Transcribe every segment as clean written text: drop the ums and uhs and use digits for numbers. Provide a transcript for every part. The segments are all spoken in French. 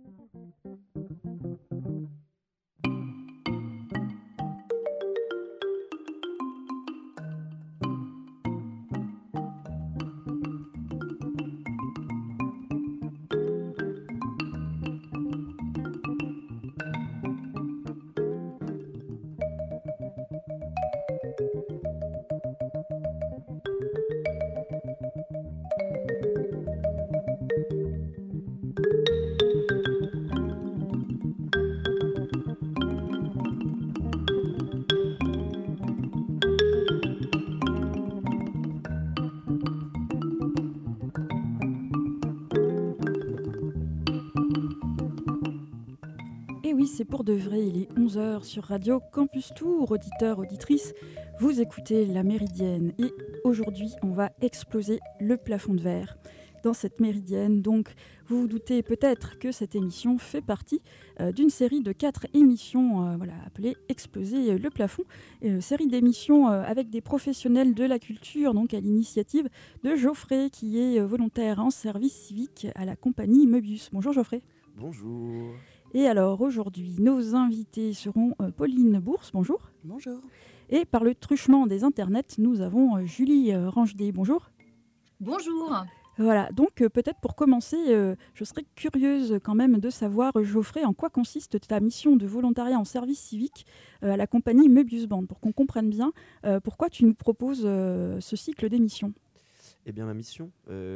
Et oui, c'est pour de vrai, il est 11h sur Radio Campus Tour, auditeurs, auditrices, vous écoutez La Méridienne et aujourd'hui on va exploser le plafond de verre. Dans cette Méridienne, donc, vous vous doutez peut-être que cette émission fait partie d'une série de 4 émissions appelées Exploser le plafond, série d'émissions avec des professionnels de la culture, donc à l'initiative de Geoffrey qui est volontaire en service civique à la compagnie Möbius. Bonjour Geoffrey. Bonjour. Et alors aujourd'hui, nos invités seront Pauline Bourse, bonjour. Bonjour. Et par le truchement des internets, nous avons Julie Rangedé, bonjour. Bonjour. Voilà, donc peut-être pour commencer, je serais curieuse quand même de savoir, Geoffrey, en quoi consiste ta mission de volontariat en service civique à la compagnie Möbius Band, pour qu'on comprenne bien pourquoi tu nous proposes ce cycle d'émissions. Eh bien, ma mission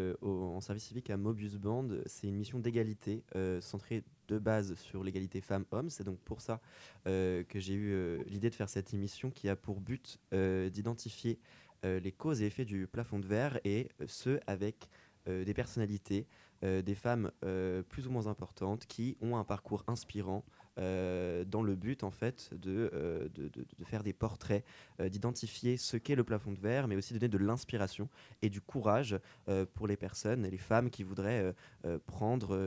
en service civique à Möbius Band, c'est une mission d'égalité centrée de base sur l'égalité femmes-hommes. C'est donc pour ça que j'ai eu l'idée de faire cette émission qui a pour but d'identifier les causes et effets du plafond de verre et ce avec des personnalités, des femmes plus ou moins importantes qui ont un parcours inspirant dans le but en fait de faire des portraits, d'identifier ce qu'est le plafond de verre, mais aussi de donner de l'inspiration et du courage pour les personnes et les femmes qui voudraient prendre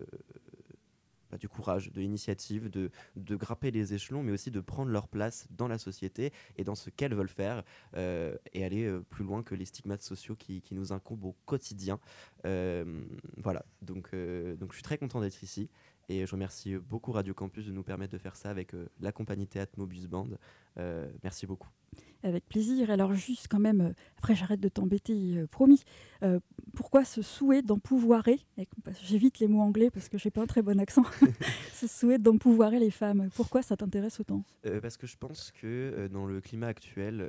du courage, de l'initiative, de grimper les échelons, mais aussi de prendre leur place dans la société et dans ce qu'elles veulent faire et aller plus loin que les stigmates sociaux qui nous incombent au quotidien. Voilà, donc je suis très content d'être ici et je remercie beaucoup Radio Campus de nous permettre de faire ça avec la compagnie Théâtre Möbius Band. Merci beaucoup. Avec plaisir. Alors juste quand même, après j'arrête de t'embêter, promis. Pourquoi ce souhait d'empouvoirer, j'évite les mots anglais parce que j'ai pas un très bon accent, ce souhait d'empouvoirer les femmes, pourquoi ça t'intéresse autant ? Parce que je pense que dans le climat actuel,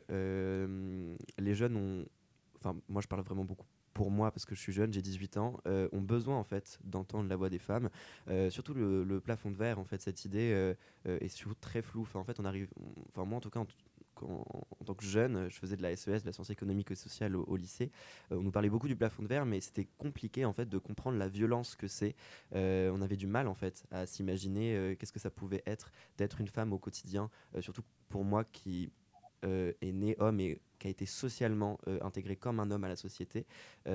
les jeunes ont... Enfin, moi je parle vraiment beaucoup pour moi, parce que je suis jeune, j'ai 18 ans, ont besoin en fait d'entendre la voix des femmes. Surtout le plafond de verre, en fait, cette idée est surtout très floue. Enfin, en fait, moi en tout cas, en tant que jeune, je faisais de la SES, de la science économique et sociale au lycée. On nous parlait beaucoup du plafond de verre, mais c'était compliqué en fait de comprendre la violence que c'est. On avait du mal en fait à s'imaginer qu'est-ce que ça pouvait être d'être une femme au quotidien, surtout pour moi qui est né homme et qui a été socialement intégré comme un homme à la société.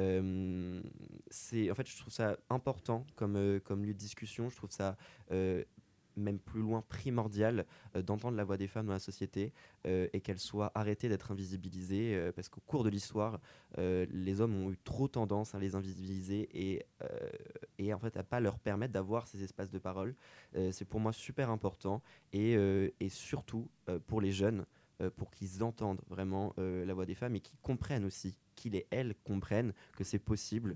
En fait, je trouve ça important comme lieu de discussion. Je trouve ça même plus loin primordial d'entendre la voix des femmes dans la société et qu'elles soient arrêtées d'être invisibilisées parce qu'au cours de l'histoire, les hommes ont eu trop tendance à les invisibiliser et en fait à pas leur permettre d'avoir ces espaces de parole. C'est pour moi super important et surtout pour les jeunes, pour qu'ils entendent vraiment la voix des femmes et qu'ils comprennent aussi, qu'ils et elles comprennent que c'est possible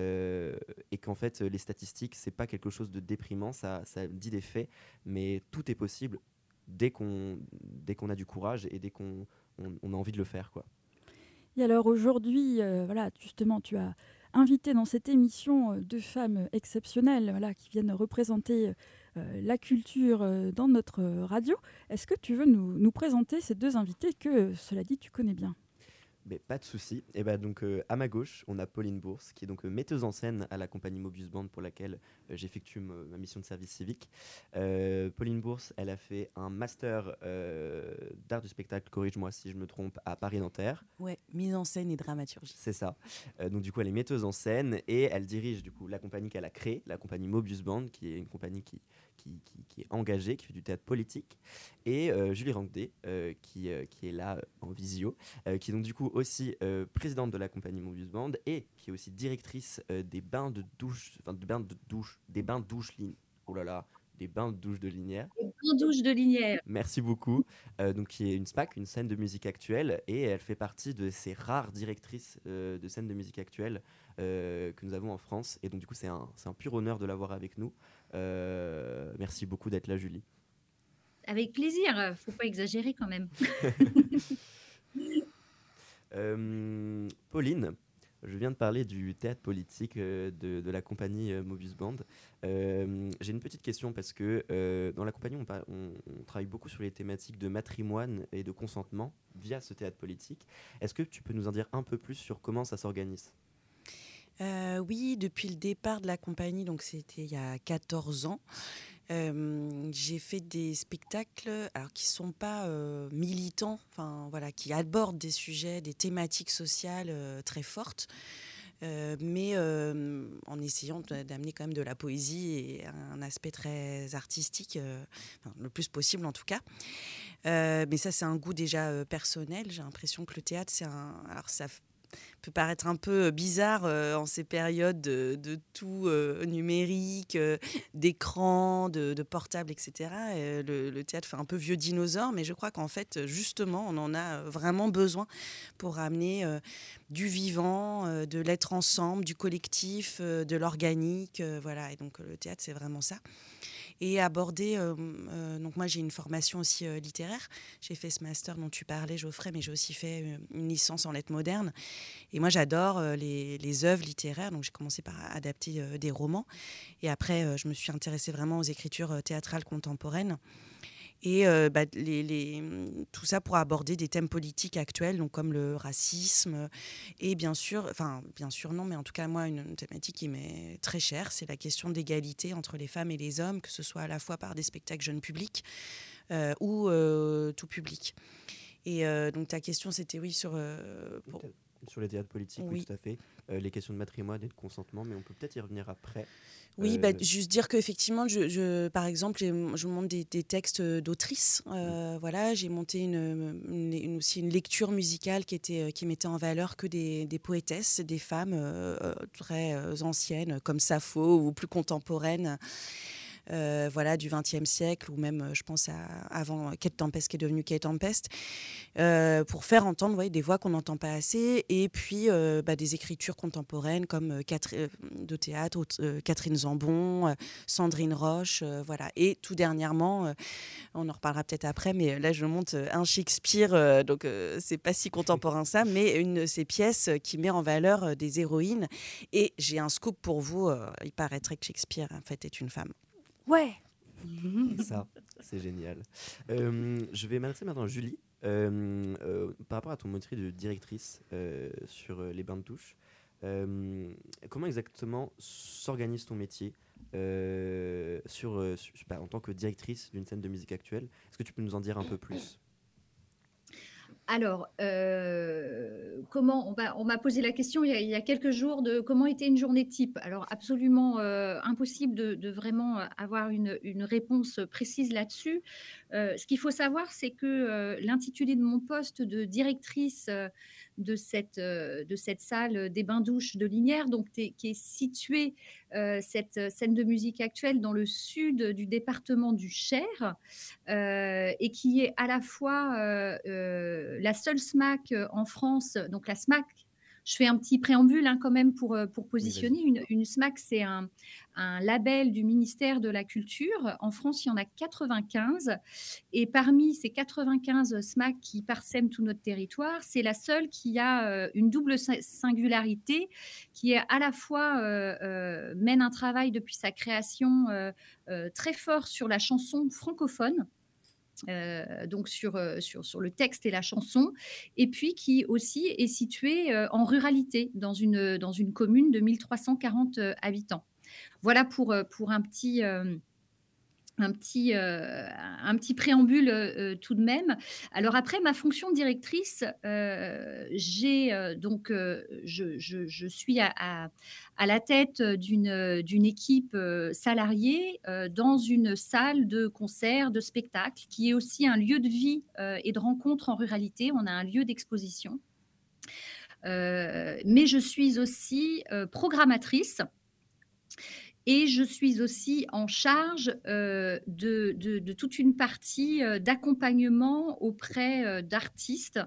et qu'en fait les statistiques c'est pas quelque chose de déprimant, ça dit des faits, mais tout est possible dès qu'on a du courage et dès qu'on a envie de le faire, quoi. Et alors aujourd'hui, voilà, justement, tu as invité dans cette émission deux femmes exceptionnelles, voilà, qui viennent représenter la culture dans notre radio. Est-ce que tu veux nous présenter ces deux invités que, cela dit, tu connais bien ? Mais pas de souci. Et bah donc à ma gauche, on a Pauline Bourse, qui est donc metteuse en scène à la compagnie Möbius Band pour laquelle j'effectue ma mission de service civique. Pauline Bourse, elle a fait un master d'art du spectacle, corrige-moi si je me trompe, à Paris-Nanterre. Ouais, mise en scène et dramaturgie. C'est ça. Donc du coup, elle est metteuse en scène et elle dirige du coup la compagnie qu'elle a créée, la compagnie Möbius Band, qui est une compagnie qui est engagée, qui fait du théâtre politique. Et Julie Rangedé, qui est là en visio, qui est donc du coup aussi présidente de la compagnie Möbius Band et qui est aussi directrice des bains de douche oh là là, les bains de douche de Linière. Les bains-douches de Linière. Merci beaucoup. Donc, qui est une SMAC, une scène de musique actuelle, et elle fait partie de ces rares directrices de scènes de musique actuelle que nous avons en France. Et donc, du coup, c'est un pur honneur de l'avoir avec nous. Merci beaucoup d'être là, Julie. Avec plaisir, faut pas exagérer quand même. Pauline, je viens de parler du théâtre politique de la compagnie Mobus Band. J'ai une petite question parce que dans la compagnie, on travaille beaucoup sur les thématiques de matrimoine et de consentement via ce théâtre politique. Est-ce que tu peux nous en dire un peu plus sur comment ça s'organise ? Oui, depuis le départ de la compagnie, donc c'était il y a 14 ans, j'ai fait des spectacles alors, qui ne sont pas militants, voilà, qui abordent des sujets, des thématiques sociales très fortes, mais en essayant d'amener quand même de la poésie et un aspect très artistique, le plus possible en tout cas. Mais ça, c'est un goût déjà personnel. J'ai l'impression que le théâtre, alors ça peut paraître un peu bizarre en ces périodes de tout numérique, d'écran, de portable, etc. Le théâtre fait un peu vieux dinosaure, mais je crois qu'en fait, justement, on en a vraiment besoin pour amener du vivant, de l'être ensemble, du collectif, de l'organique. Voilà. Et donc, le théâtre, c'est vraiment ça. Et aborder, donc moi j'ai une formation aussi littéraire, j'ai fait ce master dont tu parlais Geoffrey, mais j'ai aussi fait une licence en lettres modernes, et moi j'adore les œuvres littéraires, donc j'ai commencé par adapter des romans, et après je me suis intéressée vraiment aux écritures théâtrales contemporaines, et tout ça pour aborder des thèmes politiques actuels, donc comme le racisme, et bien sûr non, mais en tout cas moi une thématique qui m'est très chère, c'est la question d'égalité entre les femmes et les hommes, que ce soit à la fois par des spectacles jeunes publics ou tout public. Et donc ta question c'était Sur les théâtres politiques, oui, tout à fait. Les questions de matrimoine et de consentement, mais on peut peut-être y revenir après. Oui, juste dire qu'effectivement, par exemple, je monte des textes d'autrices. Voilà, j'ai monté aussi une lecture musicale qui mettait en valeur que des poétesses, des femmes très anciennes, comme Sappho, ou plus contemporaines. Voilà, du XXe siècle, ou même, je pense, avant Kate Tempest, qui est devenue Kate Tempest, pour faire entendre des voix qu'on n'entend pas assez, et puis des écritures contemporaines comme de théâtre, Catherine Zambon, Sandrine Roche, voilà. Et tout dernièrement, on en reparlera peut-être après, mais là je monte un Shakespeare, donc c'est pas si contemporain ça, mais une de ces pièces qui met en valeur des héroïnes. Et j'ai un scoop pour vous, il paraîtrait que Shakespeare en fait est une femme. Ouais. Ça, c'est génial. Je vais m'adresser maintenant à Julie. Par rapport à ton métier de directrice sur les bains de douche, comment exactement s'organise ton métier en tant que directrice d'une scène de musique actuelle ? Est-ce que tu peux nous en dire un peu plus ? Alors, on m'a posé la question il y a quelques jours de comment était une journée type. Alors, absolument impossible de vraiment avoir une réponse précise là-dessus. Ce qu'il faut savoir, c'est que l'intitulé de mon poste de directrice de cette salle des bains-douches de Linière, donc qui est située, cette scène de musique actuelle, dans le sud du département du Cher, et qui est à la fois la seule SMAC en France. Donc la SMAC, je fais un petit préambule quand même pour positionner. Une SMAC, c'est un label du ministère de la Culture. En France, il y en a 95. Et parmi ces 95 SMAC qui parsèment tout notre territoire, c'est la seule qui a une double singularité, qui est à la fois mène un travail depuis sa création très fort sur la chanson francophone. Donc sur le texte et la chanson, et puis qui aussi est située en ruralité, dans une commune de 1340 habitants. Voilà pour un petit préambule tout de même. Alors après, ma fonction de directrice, je suis à la tête d'une équipe salariée dans une salle de concert, de spectacle, qui est aussi un lieu de vie et de rencontre en ruralité. On a un lieu d'exposition. Mais je suis aussi programmatrice. Et je suis aussi en charge de toute une partie d'accompagnement auprès d'artistes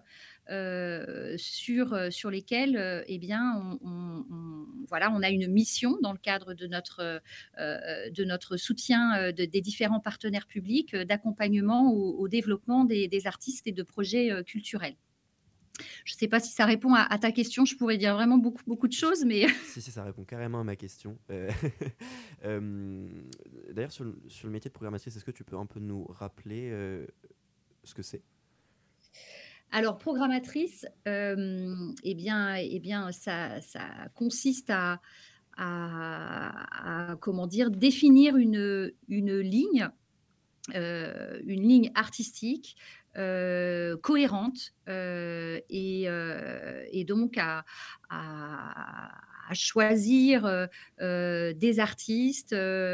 sur lesquels eh bien, voilà, on a une mission dans le cadre de notre soutien des différents partenaires publics d'accompagnement au développement des artistes et de projets culturels. Je ne sais pas si ça répond à ta question. Je pourrais dire vraiment beaucoup, beaucoup de choses, mais Si, ça répond carrément à ma question. D'ailleurs, sur le métier de programmatrice, est-ce que tu peux un peu nous rappeler ce que c'est? alors programmatrice, eh bien, ça consiste comment dire, définir une ligne artistique cohérente et donc à choisir des artistes,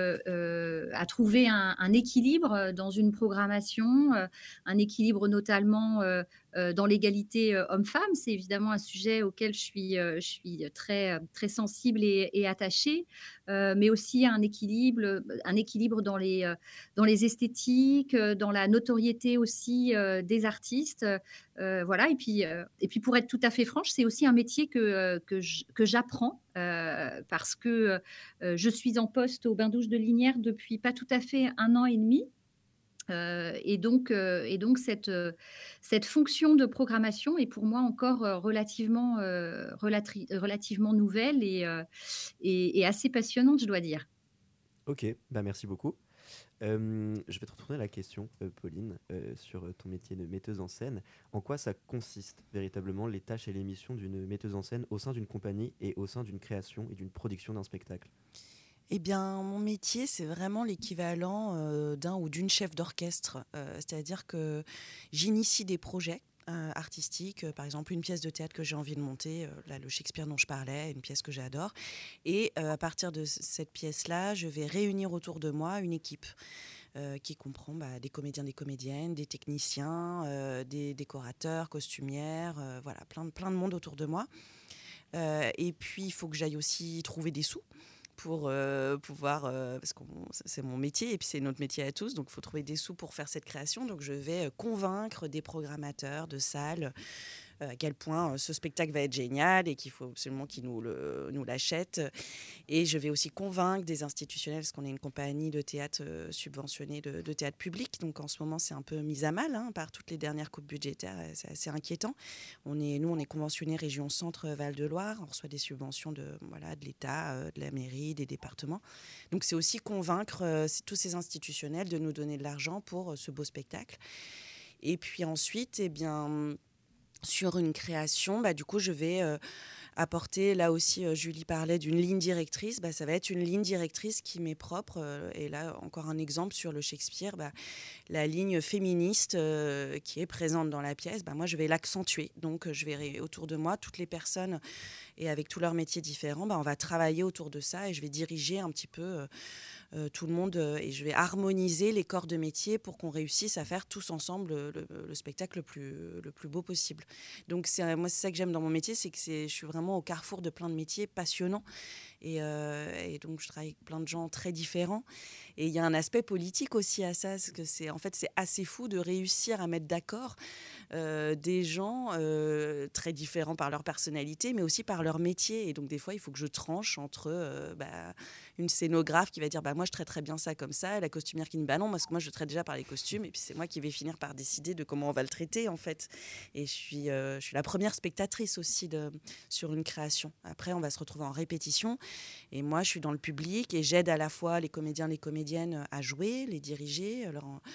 à trouver un équilibre dans une programmation, un équilibre notamment dans l'égalité homme-femme. C'est évidemment un sujet auquel je suis très, très sensible et attachée, mais aussi un équilibre dans les esthétiques, dans la notoriété aussi des artistes. Voilà. Et puis, pour être tout à fait franche, c'est aussi un métier que j'apprends parce que je suis en poste au Bain-Douche de Lignières depuis pas tout à fait 1 an et demi. Et donc cette fonction de programmation est pour moi encore relativement nouvelle et assez passionnante, je dois dire. Ok, bah merci beaucoup. Je vais te retourner la question, Pauline, sur ton métier de metteuse en scène. En quoi ça consiste véritablement les tâches et les missions d'une metteuse en scène au sein d'une compagnie et au sein d'une création et d'une production d'un spectacle? Eh bien, mon métier, c'est vraiment l'équivalent d'un ou d'une chef d'orchestre. C'est-à-dire que j'initie des projets artistiques, par exemple une pièce de théâtre que j'ai envie de monter, là, le Shakespeare dont je parlais, une pièce que j'adore. Et à partir de cette pièce-là, je vais réunir autour de moi une équipe qui comprend des comédiens, des comédiennes, des techniciens, des décorateurs, costumières, voilà, plein de monde autour de moi. Et puis, il faut que j'aille aussi trouver des sous pour pouvoir, parce que c'est mon métier et puis c'est notre métier à tous, donc il faut trouver des sous pour faire cette création. Donc je vais convaincre des programmateurs de salles à quel point ce spectacle va être génial et qu'il faut absolument qu'ils nous l'achètent. Et je vais aussi convaincre des institutionnels, parce qu'on est une compagnie de théâtre subventionnée de théâtre public. Donc en ce moment, c'est un peu mis à mal par toutes les dernières coupes budgétaires. C'est assez inquiétant. On est conventionné région Centre Val-de-Loire. On reçoit des subventions de l'État, de la mairie, des départements. Donc c'est aussi convaincre tous ces institutionnels de nous donner de l'argent pour ce beau spectacle. Et puis ensuite, eh bien, sur une création, du coup, je vais apporter, là aussi, Julie parlait d'une ligne directrice, ça va être une ligne directrice qui m'est propre. Et là, encore un exemple sur le Shakespeare, la ligne féministe qui est présente dans la pièce, moi, je vais l'accentuer. Donc, je verrai autour de moi toutes les personnes et avec tous leurs métiers différents, on va travailler autour de ça et je vais diriger un petit peu tout le monde et je vais harmoniser les corps de métier pour qu'on réussisse à faire tous ensemble le spectacle le plus beau possible. Donc moi c'est ça que j'aime dans mon métier, c'est que je suis vraiment au carrefour de plein de métiers passionnants et donc je travaille avec plein de gens très différents et il y a un aspect politique aussi à ça, parce que c'est assez fou de réussir à mettre d'accord des gens très différents par leur personnalité mais aussi par leur métier, et donc des fois il faut que je tranche entre une scénographe qui va dire moi je traiterais bien ça comme ça, et la costumière qui dit non, parce que moi je traite déjà par les costumes, et puis c'est moi qui vais finir par décider de comment on va le traiter en fait. Et je suis la première spectatrice aussi sur une création. Après on va se retrouver en répétition et moi je suis dans le public et j'aide à la fois les comédiens, les comédiennes à jouer, les diriger,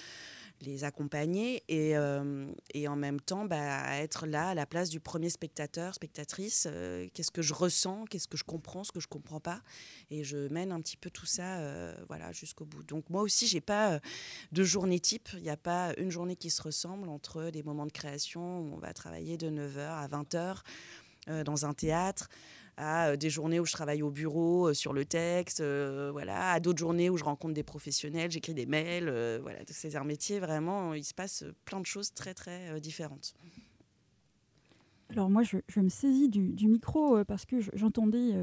les accompagner et en même temps à être là à la place du premier spectateur, spectatrice. Qu'est-ce que je ressens, qu'est-ce que je comprends, ce que je ne comprends pas, et je mène un petit peu tout ça jusqu'au bout. Donc moi aussi j'ai pas de journée type, il n'y a pas une journée qui se ressemble entre des moments de création où on va travailler de 9h à 20h dans un théâtre, à des journées où je travaille au bureau sur le texte, à d'autres journées où je rencontre des professionnels, j'écris des mails, c'est un métier vraiment, il se passe plein de choses très très différentes. Alors moi je me saisis du micro parce que j'entendais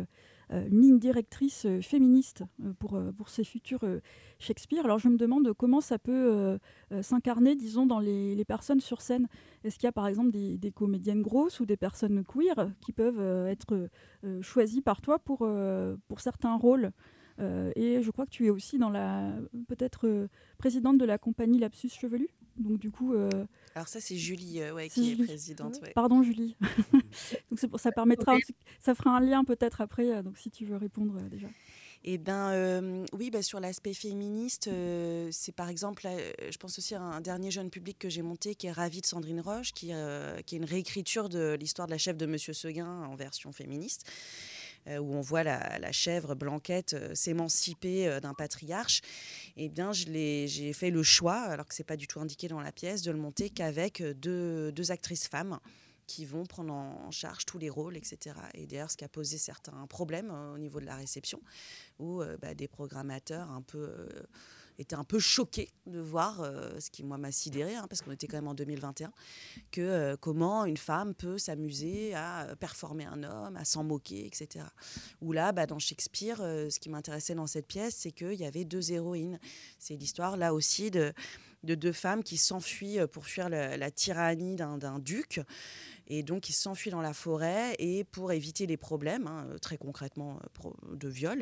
une ligne directrice féministe pour ces futurs Shakespeare. Alors je me demande comment ça peut s'incarner, disons, dans les personnes sur scène. Est-ce qu'il y a par exemple des comédiennes grosses ou des personnes queer qui peuvent être choisies par toi pour certains rôles? Et je crois que tu es aussi peut-être présidente de la compagnie Lapsus Chevelu. Donc du coup, Alors ça, c'est Julie c'est qui est Julie. présidente. Ouais. Pardon Julie. Donc ça permettra, Ok. ça fera un lien peut-être après. Donc si tu veux répondre déjà. Eh oui, sur l'aspect féministe, c'est par exemple, je pense aussi à un dernier jeune public que j'ai monté qui est Ravi de Sandrine Roche, qui est une réécriture de l'histoire de la chèvre de Monsieur Seguin en version féministe, où on voit la chèvre Blanquette s'émanciper d'un patriarche. Eh bien, j'ai fait le choix, alors que c'est pas du tout indiqué dans la pièce, de le monter qu'avec deux actrices femmes qui vont prendre en charge tous les rôles, etc. Et d'ailleurs, ce qui a posé certains problèmes au niveau de la réception, où des programmateurs étaient un peu choqués de voir, ce qui moi m'a sidéré, parce qu'on était quand même en 2021, que comment une femme peut s'amuser à performer un homme, à s'en moquer, etc. Où là, dans Shakespeare, ce qui m'intéressait dans cette pièce, c'est qu'il y avait deux héroïnes. C'est l'histoire là aussi de deux femmes qui s'enfuient pour fuir la tyrannie d'un duc. Et donc, ils s'enfuient dans la forêt et pour éviter les problèmes, très concrètement de viol,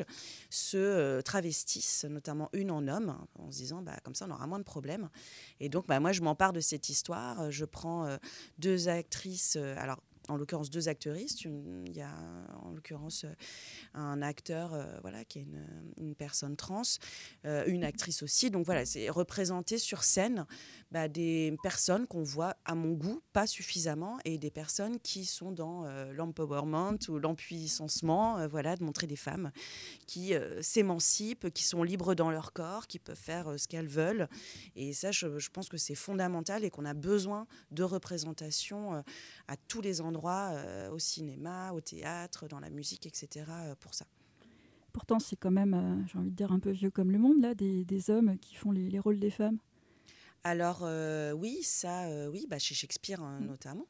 se travestissent, notamment une en homme, en se disant comme ça, on aura moins de problèmes. Et donc, moi, je m'empare de cette histoire. Je prends deux actrices, alors en l'occurrence deux actrices. Il y a en l'occurrence un acteur qui est une personne trans, une actrice aussi. Donc voilà, c'est représenté sur scène des personnes qu'on voit à mon goût pas suffisamment et des personnes qui sont dans l'empowerment ou l'empuissancement, de montrer des femmes qui s'émancipent, qui sont libres dans leur corps, qui peuvent faire ce qu'elles veulent. Et ça, je pense que c'est fondamental et qu'on a besoin de représentation à tous les endroits, au cinéma, au théâtre, dans la musique, etc. Pour ça. Pourtant, c'est quand même, j'ai envie de dire, un peu vieux comme le monde, là, des hommes qui font les rôles des femmes. Alors oui, chez Shakespeare notamment.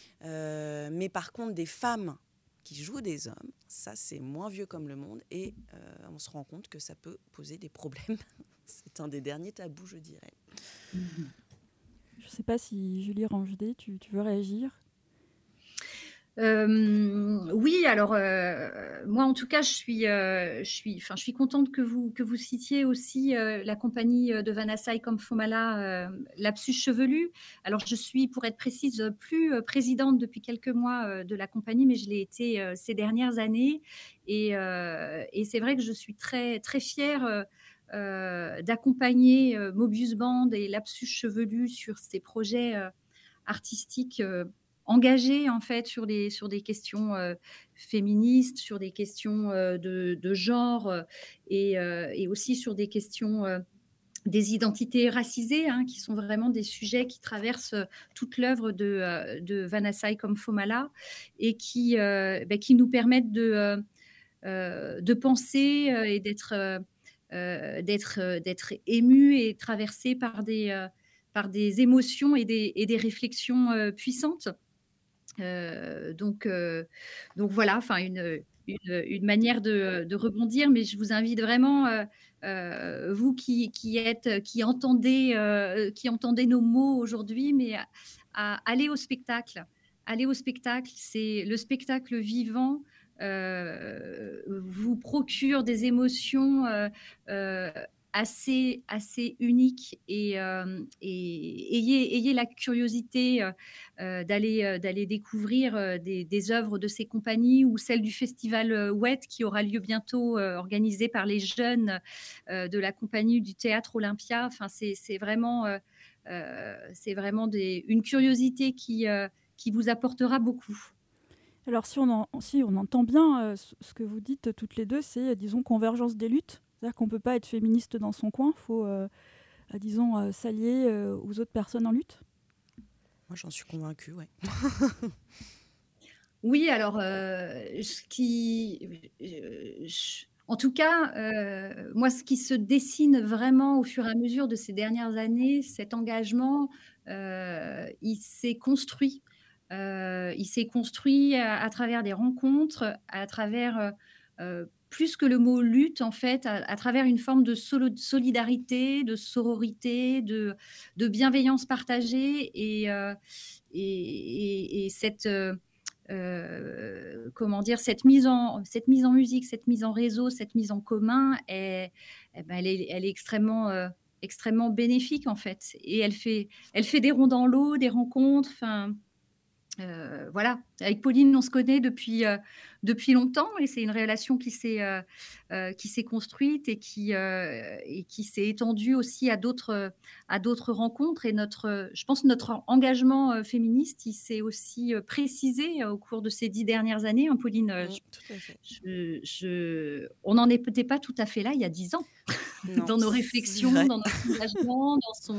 Mais par contre, des femmes qui jouent des hommes, ça c'est moins vieux comme le monde et on se rend compte que ça peut poser des problèmes. C'est un des derniers tabous, je dirais. Je ne sais pas si Julie Rangedet, tu veux réagir? Oui, alors moi en tout cas, je suis contente que vous citiez aussi la compagnie de Vanessa Comme Fomala, Lapsus Chevelu. Alors je suis, pour être précise, plus présidente depuis quelques mois de la compagnie, mais je l'ai été ces dernières années. Et c'est vrai que je suis très très fière d'accompagner Mobius Band et Lapsus Chevelu sur ces projets artistiques engagés en fait sur des questions féministes, sur des questions de genre et aussi sur des questions des identités racisées, qui sont vraiment des sujets qui traversent toute l'œuvre de Vanessa Comme Fomala et qui nous permettent de penser et d'être émus et traversés par des émotions et des réflexions puissantes. Donc voilà, enfin une manière de rebondir, mais je vous invite vraiment, vous qui entendez nos mots aujourd'hui, mais à aller au spectacle. Aller au spectacle, c'est le spectacle vivant. Vous procure des émotions assez uniques et ayez la curiosité d'aller découvrir des œuvres de ces compagnies ou celle du festival WET qui aura lieu bientôt, organisé par les jeunes de la compagnie du Théâtre Olympia. Enfin, c'est vraiment une curiosité qui vous apportera beaucoup. Alors si on entend bien ce que vous dites toutes les deux, c'est, disons, convergence des luttes. C'est-à-dire qu'on ne peut pas être féministe dans son coin, il faut, disons, s'allier aux autres personnes en lutte. Moi, j'en suis convaincue, ouais. Oui, alors, en tout cas, moi, ce qui se dessine vraiment au fur et à mesure de ces dernières années, cet engagement, il s'est construit. Il s'est construit à travers des rencontres, à travers plus que le mot lutte, en fait, à travers une forme de solidarité, de sororité, de bienveillance partagée et cette, comment dire, cette mise en musique, cette mise en réseau, cette mise en commun, elle est extrêmement, extrêmement bénéfique, en fait. Et elle fait des ronds dans l'eau, des rencontres, enfin, voilà. Avec Pauline, on se connaît depuis longtemps et c'est une relation qui s'est construite et qui s'est étendue aussi à d'autres rencontres. Et je pense que notre engagement féministe, il s'est aussi précisé au cours de ces 10 dernières années, hein, Pauline. Tout à fait. On n'en est peut-être pas tout à fait là il y a 10 ans, Non, dans nos c'est réflexions, vrai. dans notre engagement,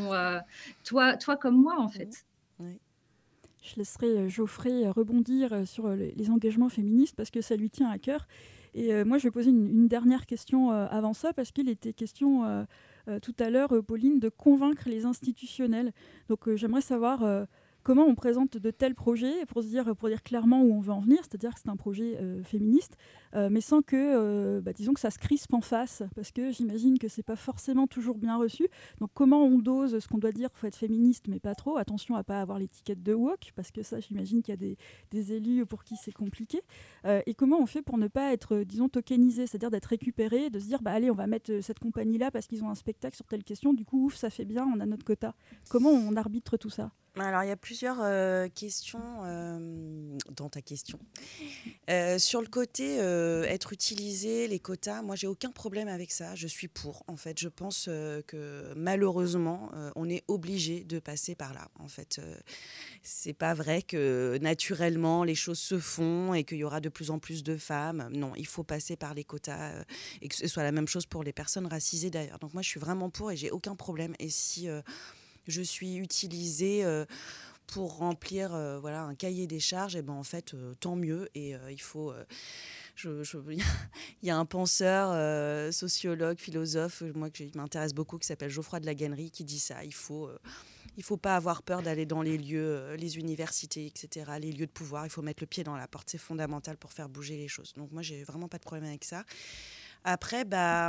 toi comme moi, en fait. Oui. Je laisserai Geoffrey rebondir sur les engagements féministes parce que ça lui tient à cœur. Et moi, je vais poser une dernière question avant ça parce qu'il était question tout à l'heure, Pauline, de convaincre les institutionnels. Donc j'aimerais savoir comment on présente de tels projets pour dire clairement où on veut en venir, c'est-à-dire que c'est un projet féministe, mais sans que, disons que ça se crispe en face, parce que j'imagine que c'est pas forcément toujours bien reçu. Donc comment on dose ce qu'on doit dire, il faut être féministe, mais pas trop, attention à pas avoir l'étiquette de woke, parce que ça, j'imagine qu'il y a des élus pour qui c'est compliqué. Et comment on fait pour ne pas être, disons, tokenisé, c'est-à-dire d'être récupéré, de se dire, allez, on va mettre cette compagnie-là parce qu'ils ont un spectacle sur telle question, du coup, ouf, ça fait bien, on a notre quota. Comment on arbitre tout ça ? Alors, il y a plusieurs questions dans ta question. Sur le côté être utilisé, les quotas, moi, j'ai aucun problème avec ça. Je suis pour. En fait, je pense que malheureusement, on est obligé de passer par là. En fait, c'est pas vrai que naturellement les choses se font et qu'il y aura de plus en plus de femmes. Non, il faut passer par les quotas et que ce soit la même chose pour les personnes racisées d'ailleurs. Donc moi, je suis vraiment pour et j'ai aucun problème. Et si je suis utilisée pour remplir voilà, un cahier des charges, et ben en fait, tant mieux. Et il faut... il y a un penseur, sociologue, philosophe, moi qui m'intéresse beaucoup, qui s'appelle Geoffroy de la Gannerie, qui dit ça. Il faut pas avoir peur d'aller dans les lieux, les universités, etc., les lieux de pouvoir. Il faut mettre le pied dans la porte. C'est fondamental pour faire bouger les choses. Donc moi, j'ai vraiment pas de problème avec ça. Après,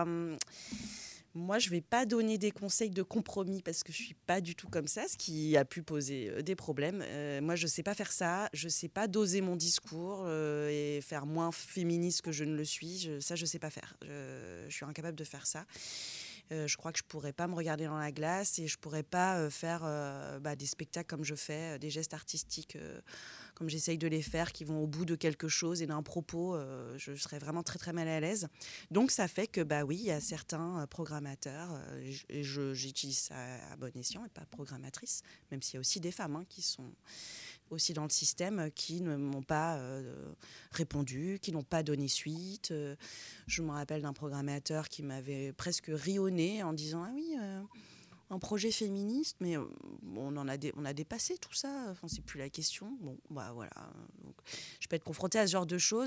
moi, je ne vais pas donner des conseils de compromis parce que je ne suis pas du tout comme ça, ce qui a pu poser des problèmes. Moi, je ne sais pas faire ça. Je ne sais pas doser mon discours et faire moins féministe que je ne le suis. Ça, je ne sais pas faire. Je suis incapable de faire ça. Je crois que je ne pourrais pas me regarder dans la glace et je ne pourrais pas faire des spectacles comme je fais, des gestes artistiques comme j'essaye de les faire, qui vont au bout de quelque chose et d'un propos. Je serais vraiment très, très mal à l'aise. Donc, ça fait que, oui, il y a certains programmateurs, et j'utilise ça à bon escient et pas programmatrice, même s'il y a aussi des femmes qui sont aussi dans le système, qui ne m'ont pas répondu, qui n'ont pas donné suite. Je me rappelle d'un programmateur qui m'avait presque ri au nez en disant « Ah oui, un projet féministe, mais on a dépassé tout ça, enfin, c'est plus la question. » Bon, voilà. Donc, je peux être confrontée à ce genre de choses.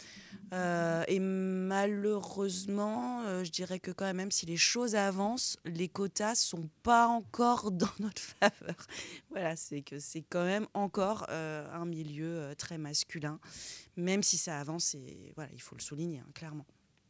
Et malheureusement, je dirais que quand même, si les choses avancent, les quotas sont pas encore dans notre faveur. Voilà, c'est que c'est quand même encore un milieu très masculin, même si ça avance. Et voilà, il faut le souligner, hein, clairement.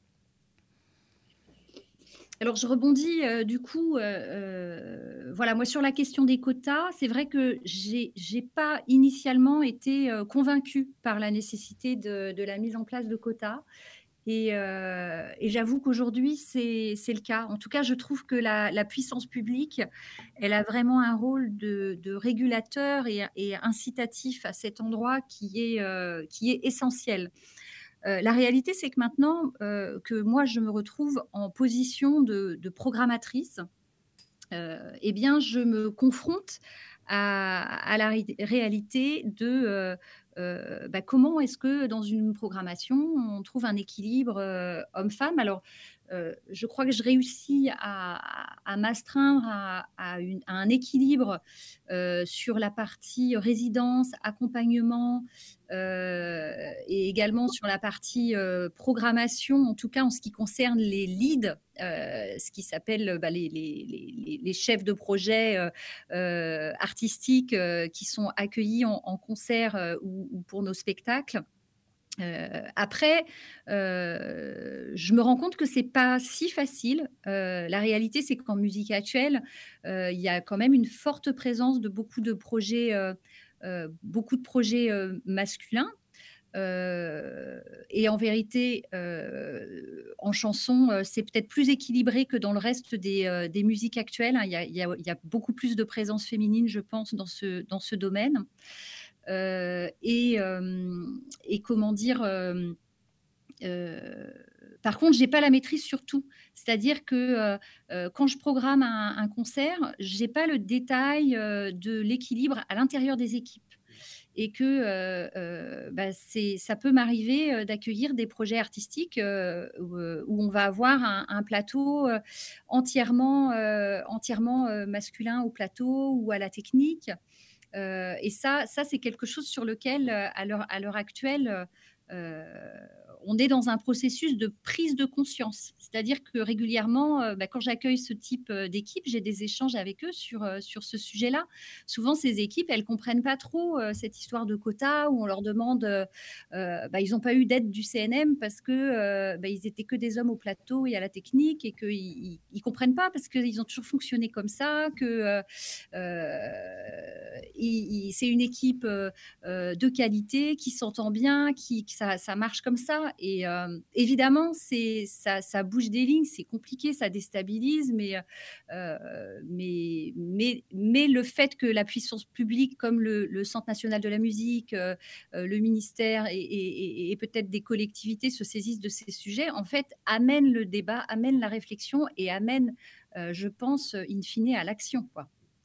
Alors, je rebondis du coup, voilà, moi sur la question des quotas, c'est vrai que j'ai pas initialement été convaincue par la nécessité de la mise en place de quotas. Et j'avoue qu'aujourd'hui, c'est le cas. En tout cas, je trouve que la puissance publique, elle a vraiment un rôle de régulateur et incitatif à cet endroit qui est essentiel. La réalité, c'est que maintenant que moi, je me retrouve en position de programmatrice, eh bien, je me confronte à la réalité de comment est-ce que dans une programmation, on trouve un équilibre homme-femme. Alors, je crois que je réussis à m'astreindre à un équilibre sur la partie résidence, accompagnement et également sur la partie programmation, en tout cas en ce qui concerne les leads, ce qui s'appelle les chefs de projet artistiques qui sont accueillis en concert ou pour nos spectacles. Après, je me rends compte que c'est pas si facile. La réalité, c'est qu'en musique actuelle, il y a quand même une forte présence de beaucoup de projets, masculins. Et en vérité, en chanson, c'est peut-être plus équilibré que dans le reste des musiques actuelles, hein. Il y a beaucoup plus de présence féminine, je pense, dans ce domaine. Et comment dire? Heu, Par contre, j'ai pas la maîtrise sur tout. C'est-à-dire que, quand je programme un concert, j'ai pas le détail, de l'équilibre à l'intérieur des équipes et que, bah, ça peut m'arriver, d'accueillir des projets artistiques, où on va avoir un plateau, entièrement masculin au plateau ou à la technique. Et ça, c'est quelque chose sur lequel, à l'heure actuelle, heu, on est dans un processus de prise de conscience. C'est-à-dire que régulièrement, bah, quand j'accueille ce type, d'équipe, j'ai des échanges avec eux sur ce sujet-là. Souvent, ces équipes, elles comprennent pas trop, cette histoire de quotas où on leur demande, bah, ils n'ont pas eu d'aide du CNM parce que, bah, ils étaient que des hommes au plateau et à la technique et qu'ils comprennent pas parce qu'ils ont toujours fonctionné comme ça, que, c'est une équipe de qualité qui s'entend bien, que ça marche comme ça. Et évidemment, ça bouge des lignes, c'est compliqué, ça déstabilise, mais le fait que la puissance publique, comme le Centre national de la musique, le ministère et peut-être des collectivités se saisissent de ces sujets, en fait, amène le débat, amène la réflexion et amène, je pense, in fine, à l'action, quoi.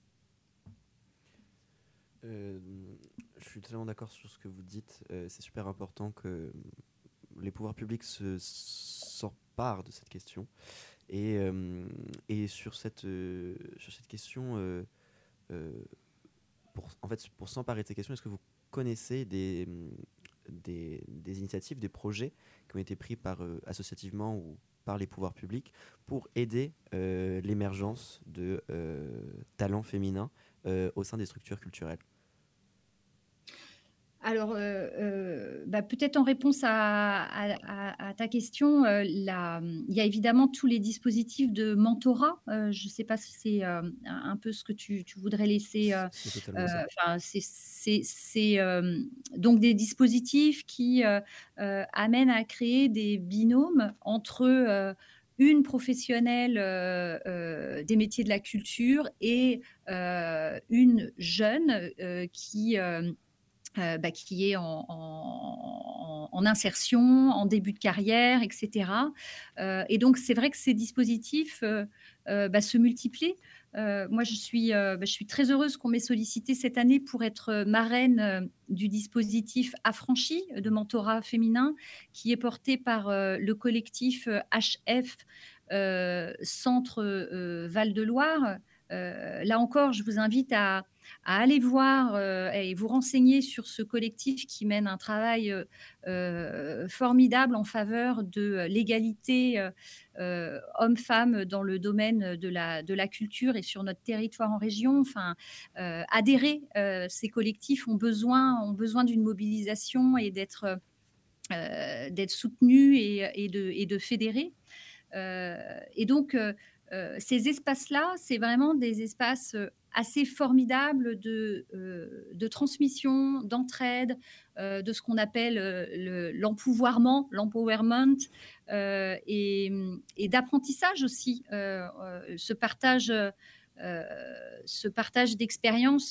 Euh, je suis totalement d'accord sur ce que vous dites. C'est super important que les pouvoirs publics s'emparent de cette question. Et sur cette question, pour s'emparer de ces questions, est-ce que vous connaissez des initiatives, des projets qui ont été pris associativement ou par les pouvoirs publics pour aider l'émergence de talents féminins au sein des structures culturelles? Alors, bah, peut-être en réponse à ta question, il y a évidemment tous les dispositifs de mentorat. Je ne sais pas si c'est, un peu ce que tu voudrais laisser, C'est totalement ça. enfin, donc des dispositifs qui, amènent à créer des binômes entre, une professionnelle, des métiers de la culture et une jeune, qui est en insertion, en début de carrière, et cetera. Et donc c'est vrai que ces dispositifs, se multiplient. Moi je suis très heureuse qu'on m'ait sollicité cette année pour être, marraine, du dispositif Affranchis de mentorat féminin qui est porté par, le collectif, HF, Centre, Val-de-Loire. Là encore, je vous invite à aller voir, et vous renseigner sur ce collectif qui mène un travail, formidable en faveur de l'égalité, hommes-femmes dans le domaine de la culture et sur notre territoire en région. Enfin, adhérer, ces collectifs ont besoin d'une mobilisation et d'être soutenus et de fédérer. Et donc, ces espaces-là, c'est vraiment des espaces, assez formidables de transmission, d'entraide, de ce qu'on appelle, l'empowerment, et d'apprentissage aussi. Ce partage d'expérience,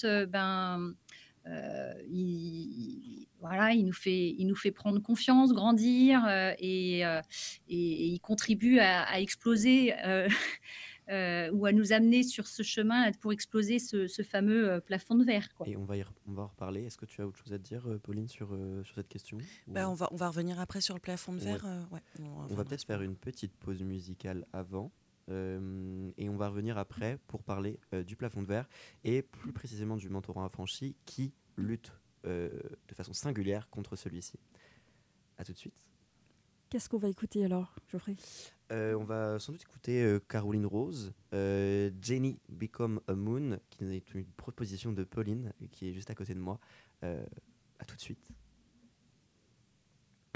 voilà, il nous fait prendre confiance, grandir, et il contribue à exploser, ou à nous amener sur ce chemin pour exploser ce fameux, plafond de verre, quoi. Et on va en reparler. Est-ce que tu as autre chose à dire, Pauline, sur cette question? Bah, on va revenir après sur le plafond de Ouais. verre. Ouais, On va peut-être faire une petite pause musicale avant. Et on va revenir après pour parler du plafond de verre et plus précisément du mentorat affranchi qui lutte de façon singulière contre celui-ci. A tout de suite. Qu'est-ce qu'on va écouter alors, Geoffrey? On va sans doute écouter Caroline Rose, Jenny Become a Moon, qui nous est une proposition de Pauline qui est juste à côté de moi. A tout de suite.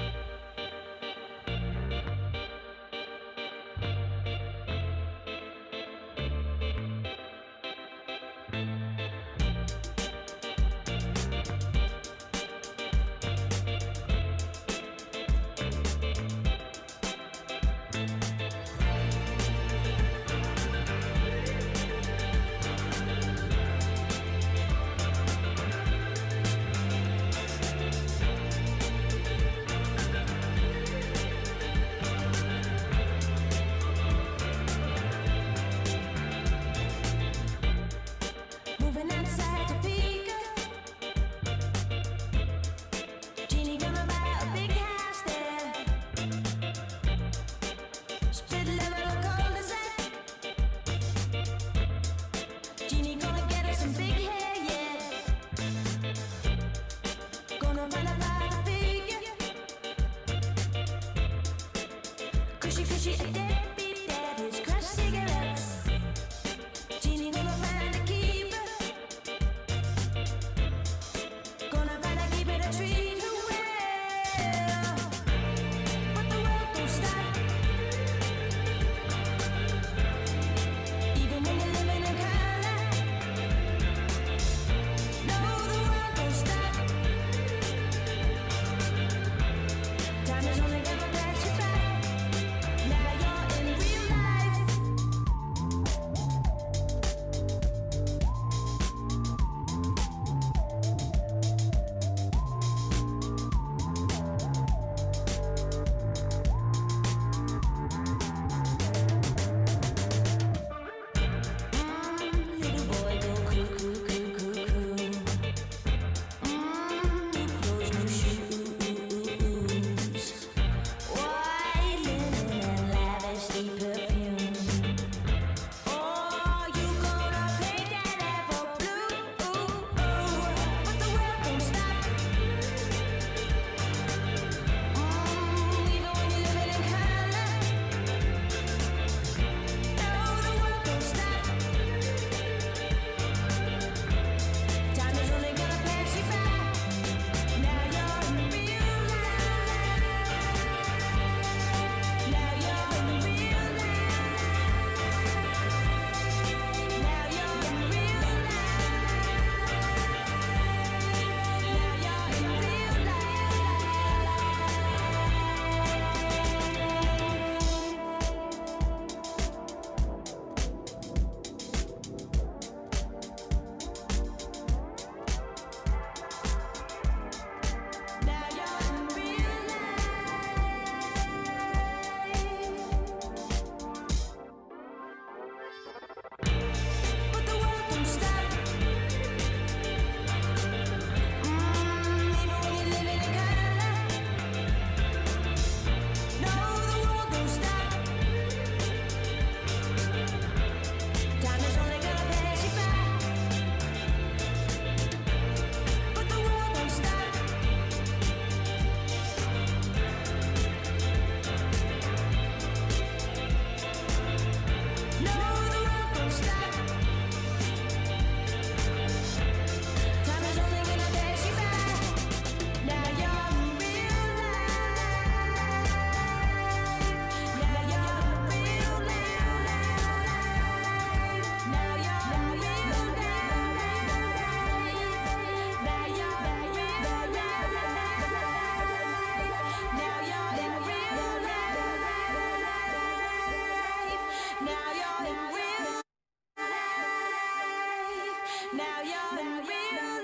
Now you're in real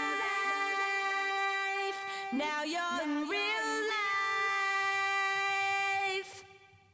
life. Now you're in real life.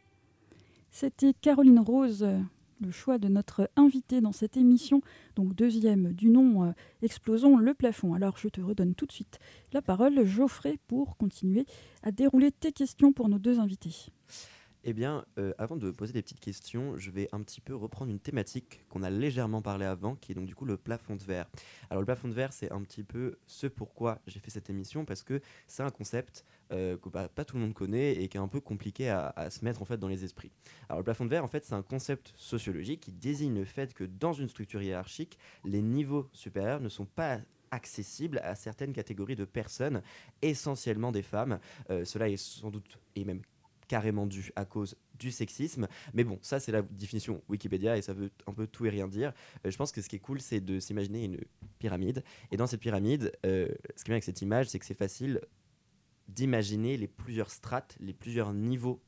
C'était Caroline Rose, le choix de notre invitée dans cette émission, donc deuxième du nom Explosons le plafond. Alors je te redonne tout de suite la parole, Geoffrey, pour continuer à dérouler tes questions pour nos deux invités. Eh bien, avant de poser des petites questions, je vais un petit peu reprendre une thématique qu'on a légèrement parlé avant, qui est donc du coup le plafond de verre. Alors le plafond de verre, c'est un petit peu ce pourquoi j'ai fait cette émission, parce que c'est un concept que pas tout le monde connaît et qui est un peu compliqué à se mettre en fait dans les esprits. Alors le plafond de verre, en fait, c'est un concept sociologique qui désigne le fait que dans une structure hiérarchique, les niveaux supérieurs ne sont pas accessibles à certaines catégories de personnes, essentiellement des femmes. Cela est sans doute, et même carrément dû à cause du sexisme, mais bon, ça c'est la définition Wikipédia et ça veut un peu tout et rien dire. Je pense que ce qui est cool, c'est de s'imaginer une pyramide, et dans cette pyramide, ce qui est bien avec cette image, c'est que c'est facile d'imaginer les plusieurs strates, les plusieurs niveaux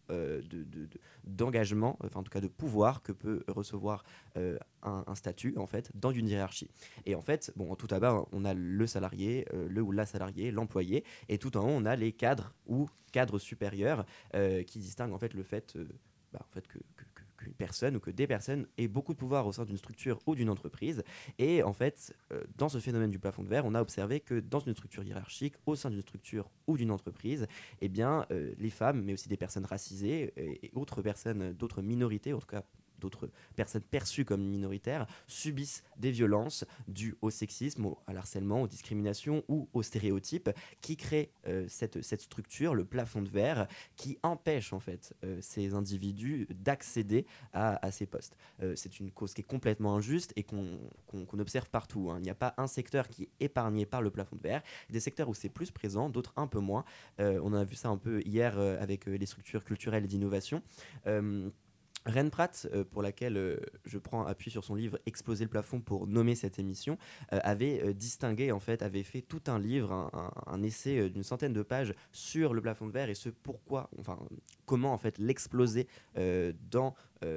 d'engagement, enfin en tout cas de pouvoir que peut recevoir un statut en fait dans une hiérarchie. Et en fait, bon, tout à bas, on a le salarié, le ou la salariée, l'employé, et tout en haut, on a les cadres ou cadres supérieurs qui distinguent en fait le fait, en fait qu'une personne ou que des personnes aient beaucoup de pouvoir au sein d'une structure ou d'une entreprise. Et en fait, dans ce phénomène du plafond de verre, on a observé que dans une structure hiérarchique, au sein d'une structure ou d'une entreprise, eh bien, les femmes, mais aussi des personnes racisées et autres personnes, d'autres minorités, en tout cas d'autres personnes perçues comme minoritaires, subissent des violences dues au sexisme, à l'harcèlement, aux discriminations ou aux stéréotypes qui créent cette structure, le plafond de verre, qui empêche en fait ces individus d'accéder à ces postes. C'est une cause qui est complètement injuste et qu'on observe partout, hein. Il n'y a pas un secteur qui est épargné par le plafond de verre. Des secteurs où c'est plus présent, d'autres un peu moins. On a vu ça un peu hier avec les structures culturelles d'innovation. Ren Pratt, pour laquelle je prends appui sur son livre Exploser le plafond pour nommer cette émission, avait distingué, en fait, avait fait tout un livre, un essai d'une centaine de pages sur le plafond de verre et ce pourquoi, enfin, comment en fait l'exploser dans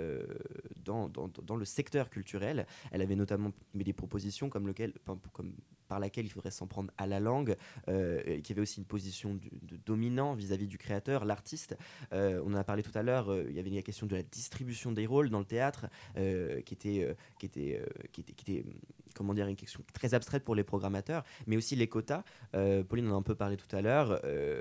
le secteur culturel. Elle avait notamment mis des propositions comme par laquelle il faudrait s'en prendre à la langue, qui avait aussi une position de dominant vis-à-vis du créateur, l'artiste. On en a parlé tout à l'heure, il y avait la question de la distribution des rôles dans le théâtre, qui était comment dire, une question très abstraite pour les programmateurs, mais aussi les quotas. Pauline en a un peu parlé tout à l'heure,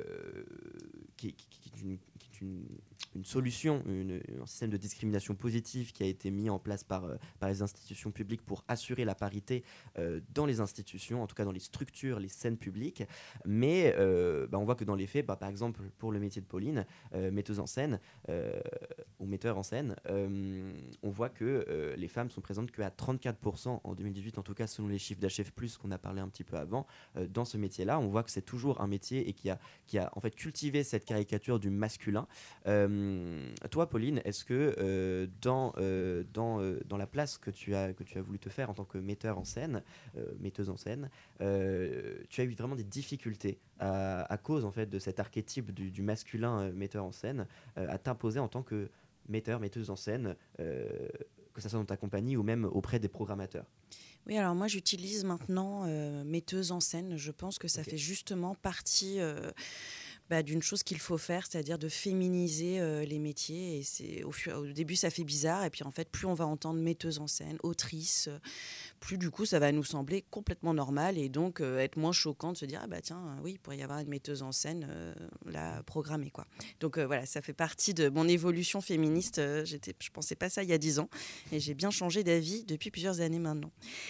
qui est une solution, un système de discrimination positive qui a été mis en place par les institutions publiques pour assurer la parité dans les institutions, en tout cas dans les structures, les scènes publiques. Mais on voit que dans les faits, par exemple pour le métier de Pauline, metteuse en scène ou metteur en scène, on voit que les femmes sont présentes qu'à 34% en 2018, en tout cas selon les chiffres d'HF+, qu'on a parlé un petit peu avant. Dans ce métier-là, on voit que c'est toujours un métier et qui a en fait cultivé cette caricature du masculin. Toi, Pauline, est-ce que dans la place que tu as voulu te faire en tant que metteur en scène, metteuse en scène, tu as eu vraiment des difficultés à cause en fait de cet archétype du masculin metteur en scène à t'imposer en tant que metteuse en scène, que ce soit dans ta compagnie ou même auprès des programmateurs? Oui, alors moi j'utilise maintenant metteuse en scène. Je pense que ça fait justement partie d'une chose qu'il faut faire, c'est-à-dire de féminiser les métiers. Et au début ça fait bizarre, et puis en fait plus on va entendre metteuse en scène, autrice, plus du coup ça va nous sembler complètement normal, et donc être moins choquant de se dire oui, il pourrait y avoir une metteuse en scène là programmée, quoi. Donc voilà, ça fait partie de mon évolution féministe. Je pensais pas ça il y a 10 ans, et j'ai bien changé d'avis depuis plusieurs années maintenant.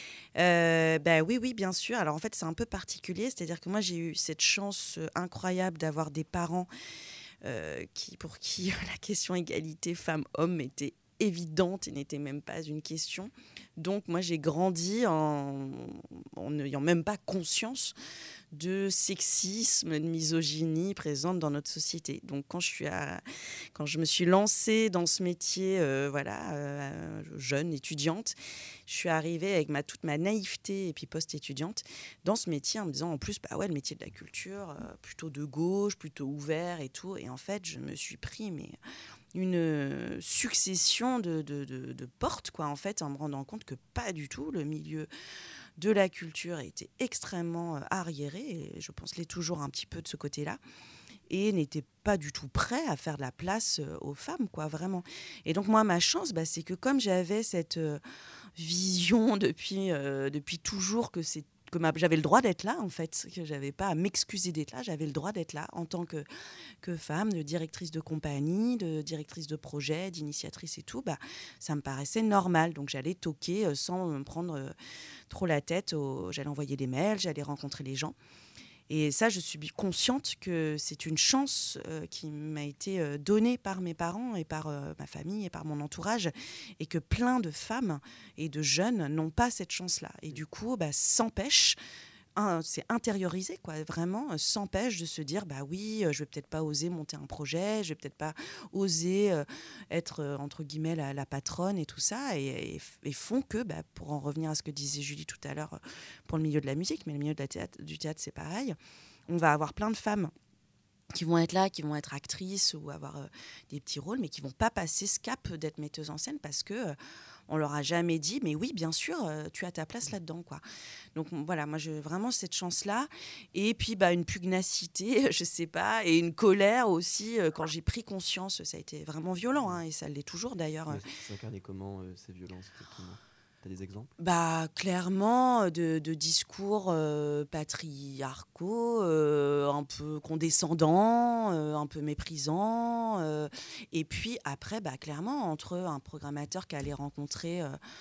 Oui, bien sûr. Alors en fait, c'est un peu particulier, c'est-à-dire que moi, j'ai eu cette chance incroyable d'avoir des parents pour qui la question égalité femmes-hommes était évidente et n'était même pas une question. Donc moi, j'ai grandi en n'ayant même pas conscience de sexisme, de misogynie présente dans notre société. Donc quand je me suis lancée dans ce métier, jeune étudiante, je suis arrivée avec toute ma naïveté et puis post-étudiante dans ce métier en me disant en plus, le métier de la culture, plutôt de gauche, plutôt ouvert et tout. Et en fait, je me suis pris une succession de portes, quoi, en fait, en me rendant compte que pas du tout, le milieu de la culture était extrêmement arriéré, et je pense l'est toujours un petit peu de ce côté-là, et n'était pas du tout prêt à faire de la place aux femmes, quoi, vraiment. Et donc moi, ma chance, c'est que comme j'avais cette vision depuis toujours j'avais le droit d'être là, en fait, que j'avais pas à m'excuser d'être là, j'avais le droit d'être là en tant que femme, de directrice de compagnie, de directrice de projet, d'initiatrice et tout, ça me paraissait normal. Donc j'allais toquer sans me prendre trop la tête. J'allais envoyer des mails, j'allais rencontrer les gens. Et ça, je suis consciente que c'est une chance qui m'a été donnée par mes parents et par ma famille et par mon entourage, et que plein de femmes et de jeunes n'ont pas cette chance-là. Et du coup, s'empêchent, c'est intériorisé, quoi, vraiment, s'empêche de se dire oui, je vais peut-être pas oser monter un projet, je vais peut-être pas oser être entre guillemets la patronne et tout ça, et font que, pour en revenir à ce que disait Julie tout à l'heure pour le milieu de la musique, mais le milieu du théâtre c'est pareil, on va avoir plein de femmes qui vont être là, qui vont être actrices ou avoir des petits rôles, mais qui vont pas passer ce cap d'être metteuse en scène parce que on leur a jamais dit, mais oui, bien sûr, tu as ta place là-dedans, quoi. Donc voilà, moi j'ai vraiment cette chance-là. Et puis une pugnacité, je sais pas, et une colère aussi. Quand j'ai pris conscience, ça a été vraiment violent, hein, et ça l'est toujours d'ailleurs. Mais ça incarnait comment ces violences exactement ? T'as des exemples ? Clairement, de discours patriarcaux, un peu condescendants, un peu méprisants. Et puis après, clairement, entre un programmateur qui allait rencontrer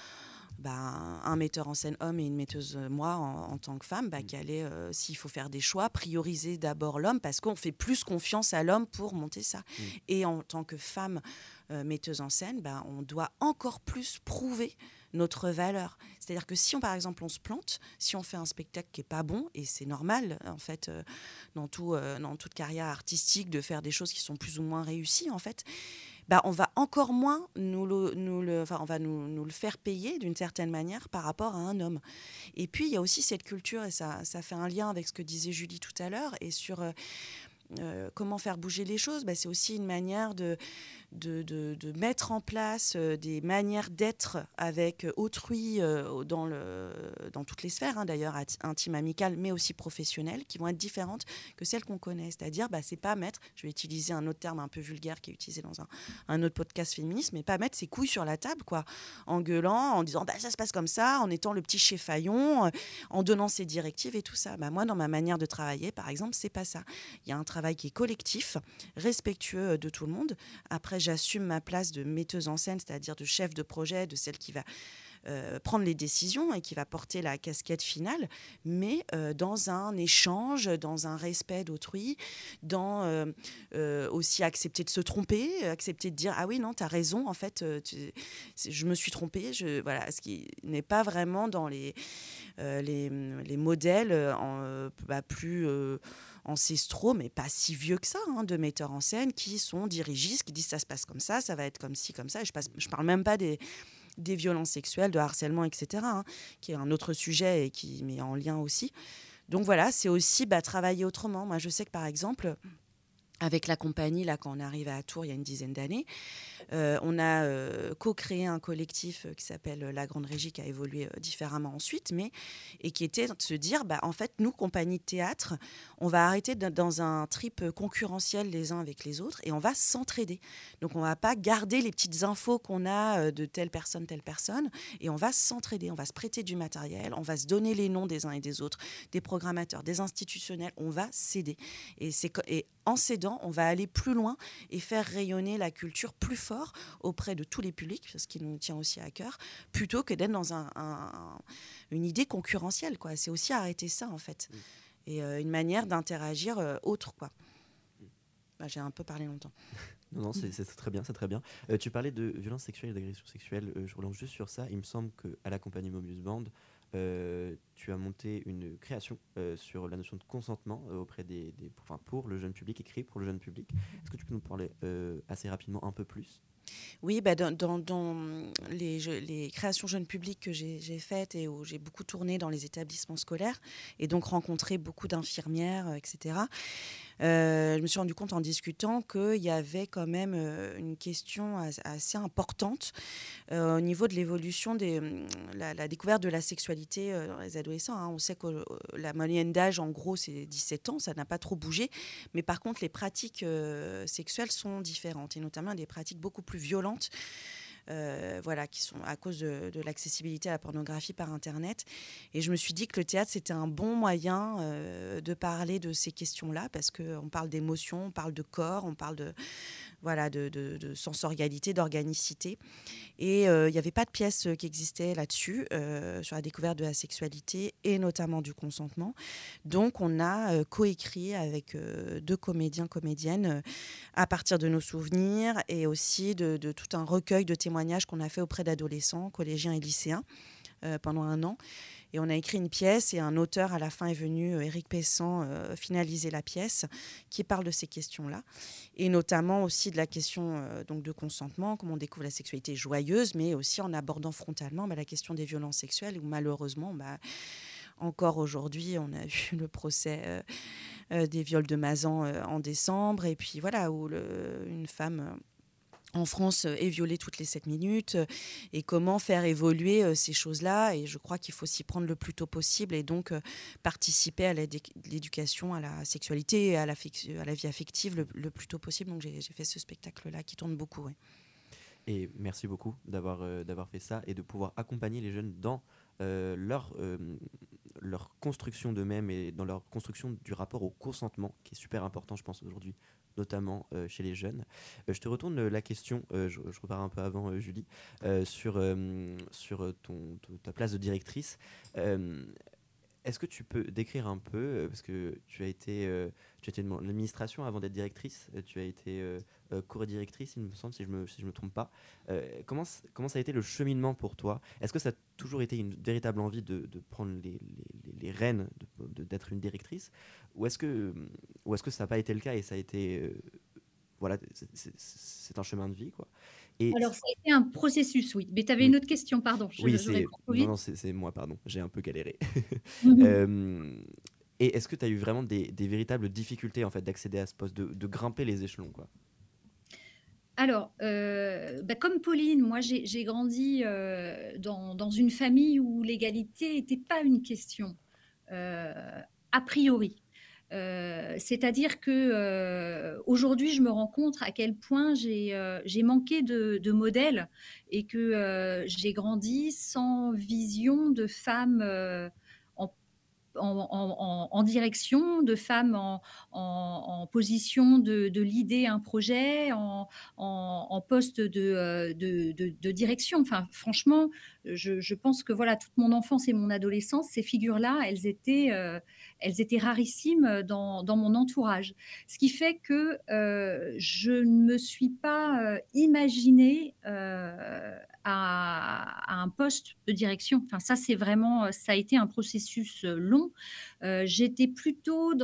un metteur en scène homme et une metteuse, moi, en tant que femme, qui allait, s'il faut faire des choix, prioriser d'abord l'homme, parce qu'on fait plus confiance à l'homme pour monter ça. Et en tant que femme metteuse en scène, on doit encore plus prouver notre valeur. C'est-à-dire que si, par exemple, on se plante, si on fait un spectacle qui n'est pas bon, et c'est normal, en fait, dans toute carrière artistique, de faire des choses qui sont plus ou moins réussies, en fait, on va encore moins nous le faire payer d'une certaine manière par rapport à un homme. Et puis, il y a aussi cette culture, et ça fait un lien avec ce que disait Julie tout à l'heure, et sur comment faire bouger les choses. C'est aussi une manière de mettre en place des manières d'être avec autrui dans toutes les sphères, d'ailleurs intime, amicale, mais aussi professionnelle, qui vont être différentes que celles qu'on connaît. C'est-à-dire, c'est pas mettre, je vais utiliser un autre terme un peu vulgaire qui est utilisé dans un autre podcast féministe, mais pas mettre ses couilles sur la table, quoi, en gueulant, en disant ça se passe comme ça, en étant le petit chefaillon, en donnant ses directives et tout ça. Moi, dans ma manière de travailler, par exemple, c'est pas ça. Il y a un travail qui est collectif, respectueux de tout le monde. Après, j'assume ma place de metteuse en scène, c'est-à-dire de chef de projet, de celle qui va prendre les décisions et qui va porter la casquette finale, mais dans un échange, dans un respect d'autrui, dans aussi accepter de se tromper, accepter de dire « Ah oui, non, tu as raison, en fait, je me suis trompée. » Voilà, ce qui n'est pas vraiment dans les modèles plus ancestraux, mais pas si vieux que ça, de metteurs en scène qui sont dirigistes, qui disent « Ça se passe comme ça va être comme ci, comme ça. » Et je parle même pas des violences sexuelles, de harcèlement, etc., qui est un autre sujet et qui met en lien aussi. Donc voilà, c'est aussi travailler autrement. Moi, je sais que, par exemple, avec la compagnie, là, quand on est arrivé à Tours il y a une dizaine d'années, on a co-créé un collectif qui s'appelle La Grande Régie, qui a évolué différemment ensuite, et qui était de se dire, en fait, nous, compagnie de théâtre, on va arrêter dans un trip concurrentiel les uns avec les autres, et on va s'entraider. Donc, on ne va pas garder les petites infos qu'on a de telle personne, et on va s'entraider, on va se prêter du matériel, on va se donner les noms des uns et des autres, des programmateurs, des institutionnels, on va s'aider. Et en s'aidant, on va aller plus loin et faire rayonner la culture plus fort auprès de tous les publics, ce qui nous tient aussi à cœur, plutôt que d'être dans une idée concurrentielle, quoi. C'est aussi arrêter ça, en fait. Et une manière d'interagir autre, quoi. J'ai un peu parlé longtemps. Non, c'est très bien, c'est très bien. Tu parlais de violence sexuelle et d'agression sexuelle. Je relance juste sur ça. Il me semble qu'à la compagnie Mobius Band, tu as monté une création sur la notion de consentement pour le jeune public, écrit pour le jeune public. Est-ce que tu peux nous parler assez rapidement un peu plus ? Oui, dans les créations jeunes publics que j'ai faites et où j'ai beaucoup tourné dans les établissements scolaires et donc rencontré beaucoup d'infirmières, etc., Je me suis rendu compte en discutant qu'il y avait quand même une question assez importante au niveau de l'évolution la découverte de la sexualité dans les adolescents. Hein. On sait que la moyenne d'âge, en gros, c'est 17 ans, ça n'a pas trop bougé. Mais par contre, les pratiques sexuelles sont différentes, et notamment des pratiques beaucoup plus violentes. Voilà, qui sont à cause de l'accessibilité à la pornographie par Internet. Et je me suis dit que le théâtre, c'était un bon moyen de parler de ces questions-là, parce qu'on parle d'émotions, on parle de corps, on parle de sensorialité, d'organicité. Et il n'y avait pas de pièce qui existait là-dessus, sur la découverte de la sexualité et notamment du consentement. Donc, on a coécrit avec 2 comédiens, comédiennes, à partir de nos souvenirs et aussi de tout un recueil de témoignages qu'on a fait auprès d'adolescents, collégiens et lycéens pendant 1 an. Et on a écrit une pièce et un auteur à la fin est venu, Éric Pessan, finaliser la pièce qui parle de ces questions-là. Et notamment aussi de la question donc de consentement, comment on découvre la sexualité joyeuse, mais aussi en abordant frontalement la question des violences sexuelles où malheureusement, encore aujourd'hui, on a vu le procès des viols de Mazan en décembre. Et puis voilà, où une femme en France est violée toutes les 7 minutes, et comment faire évoluer ces choses-là. Et je crois qu'il faut s'y prendre le plus tôt possible et donc participer à l'éducation à la sexualité et à la vie affective le plus tôt possible. Donc j'ai fait ce spectacle-là qui tourne beaucoup. Ouais. Et merci beaucoup d'avoir fait ça et de pouvoir accompagner les jeunes dans leur construction d'eux-mêmes et dans leur construction du rapport au consentement, qui est super important, je pense, aujourd'hui, notamment chez les jeunes. Je te retourne la question, je repars un peu avant, Julie, sur ta place de directrice. Est-ce que tu peux décrire un peu, parce que tu as été dans l'administration avant d'être directrice, tu as été co-directrice, il me semble, si je me trompe pas. Comment ça a été le cheminement pour toi? Est-ce que ça a toujours été une véritable envie de prendre les rênes, d'être une directrice, ou est-ce que ça n'a pas été le cas et ça a été... voilà, c'est un chemin de vie, quoi. Et Alors, ça a été un processus, oui. Mais tu avais oui, une autre question, pardon. oui, Je réponds trop vite. non, c'est moi, pardon, j'ai un peu galéré. Mhm. Et est-ce que tu as eu vraiment des véritables difficultés en fait d'accéder à ce poste, de grimper les échelons, quoi? Alors, comme Pauline, moi j'ai grandi dans une famille où l'égalité n'était pas une question, a priori. C'est-à-dire que aujourd'hui, je me rends compte à quel point j'ai manqué de modèles et que j'ai grandi sans vision de femme en en direction, de femmes en position de leader un projet, en poste de direction. Enfin, franchement, je pense que voilà, toute mon enfance et mon adolescence, ces figures-là, elles étaient rarissimes dans mon entourage. Ce qui fait que je ne me suis pas imaginée à un poste de direction. Enfin, ça, c'est vraiment, ça a été un processus long. J'étais plutôt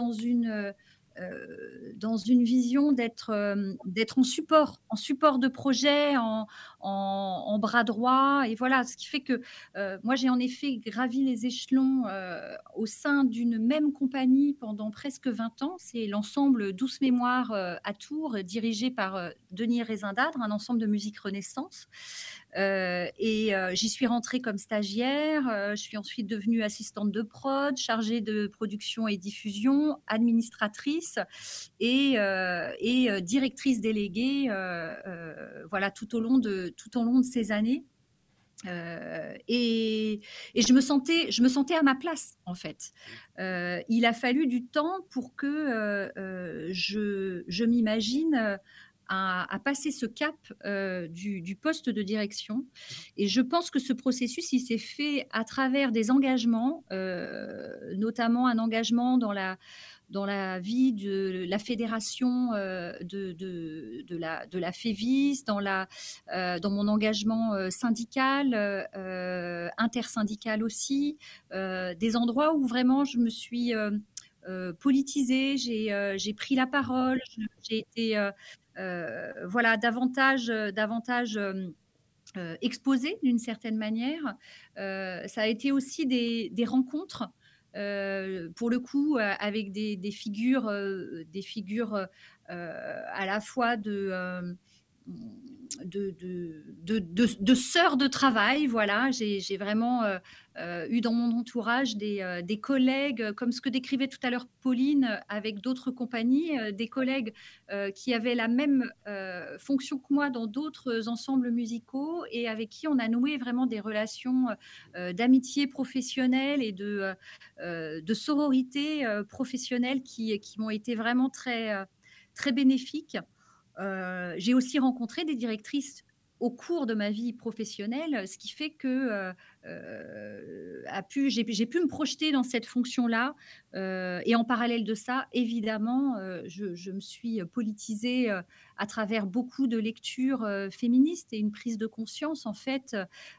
dans une vision d'être en support de projet, en bras droit. Et voilà, ce qui fait que moi, j'ai en effet gravi les échelons au sein d'une même compagnie pendant presque 20 ans. C'est l'ensemble Douce Mémoire à Tours, dirigé par Denis Rézindadre, un ensemble de musique Renaissance. J'y suis rentrée comme stagiaire. Je suis ensuite devenue assistante de prod, chargée de production et diffusion, administratrice et directrice déléguée. Voilà, tout au long de ces années. Et je me sentais à ma place en fait. Il a fallu du temps pour que je m'imagine à passer ce cap du poste de direction. Et je pense que ce processus, il s'est fait à travers des engagements, notamment un engagement dans la vie de la fédération de la FEVIS, dans mon engagement syndical, intersyndical aussi, des endroits où vraiment je me suis politisée, j'ai pris la parole, j'ai été voilà, davantage exposée d'une certaine manière. Ça a été aussi des rencontres pour le coup, avec des figures à la fois de sœurs de travail. Voilà, j'ai vraiment eu dans mon entourage des collègues, comme ce que décrivait tout à l'heure Pauline, avec d'autres compagnies, des collègues qui avaient la même fonction que moi dans d'autres ensembles musicaux et avec qui on a noué vraiment des relations d'amitié professionnelle et de sororité professionnelle qui m'ont été vraiment très bénéfiques. J'ai aussi rencontré des directrices au cours de ma vie professionnelle, ce qui fait que j'ai pu me projeter dans cette fonction-là. Et en parallèle de ça, évidemment, je me suis politisée à travers beaucoup de lectures féministes et une prise de conscience, en fait,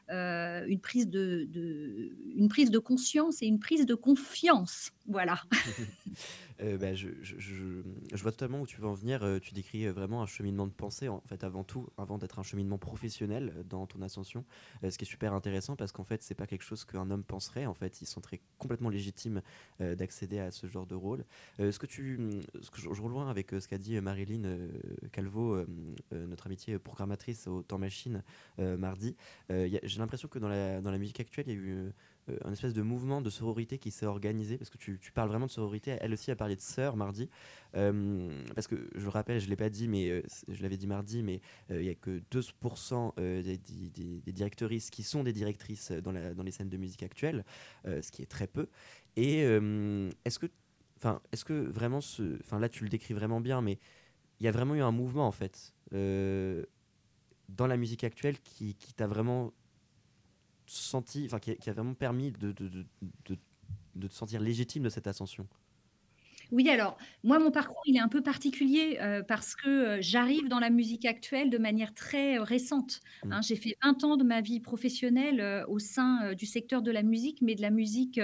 une prise de conscience et une prise de confiance. Voilà. Bah, je vois totalement où tu veux en venir. Tu décris vraiment un cheminement de pensée, en fait, avant tout, avant d'être un cheminement professionnel dans ton ascension. Ce qui est super intéressant parce qu'en fait, c'est pas quelque chose qu'un homme penserait. En fait, ils sont complètement légitimes d'accéder à ce genre de rôle. Ce que je rejoins avec ce qu'a dit Marilyn Calvo, notre amitié programmatrice au Temps Machine, mardi. J'ai l'impression que dans la musique actuelle, il y a eu un espèce de mouvement de sororité qui s'est organisé, parce que tu parles vraiment de sororité. Elle aussi a parlé de sœurs mardi, parce que je le rappelle, je ne l'ai pas dit, mais je l'avais dit mardi, mais il n'y a que 2% des directrices qui sont des directrices dans les scènes de musique actuelles, ce qui est très peu. Et est-ce que vraiment, là tu le décris vraiment bien, mais il y a vraiment eu un mouvement en fait dans la musique actuelle qui t'a vraiment senti, enfin qui a vraiment permis de te sentir légitime de cette ascension. Oui, alors, moi, mon parcours, il est un peu particulier parce que j'arrive dans la musique actuelle de manière très récente. Mm. Hein. J'ai fait 20 ans de ma vie professionnelle au sein du secteur de la musique, mais de la musique,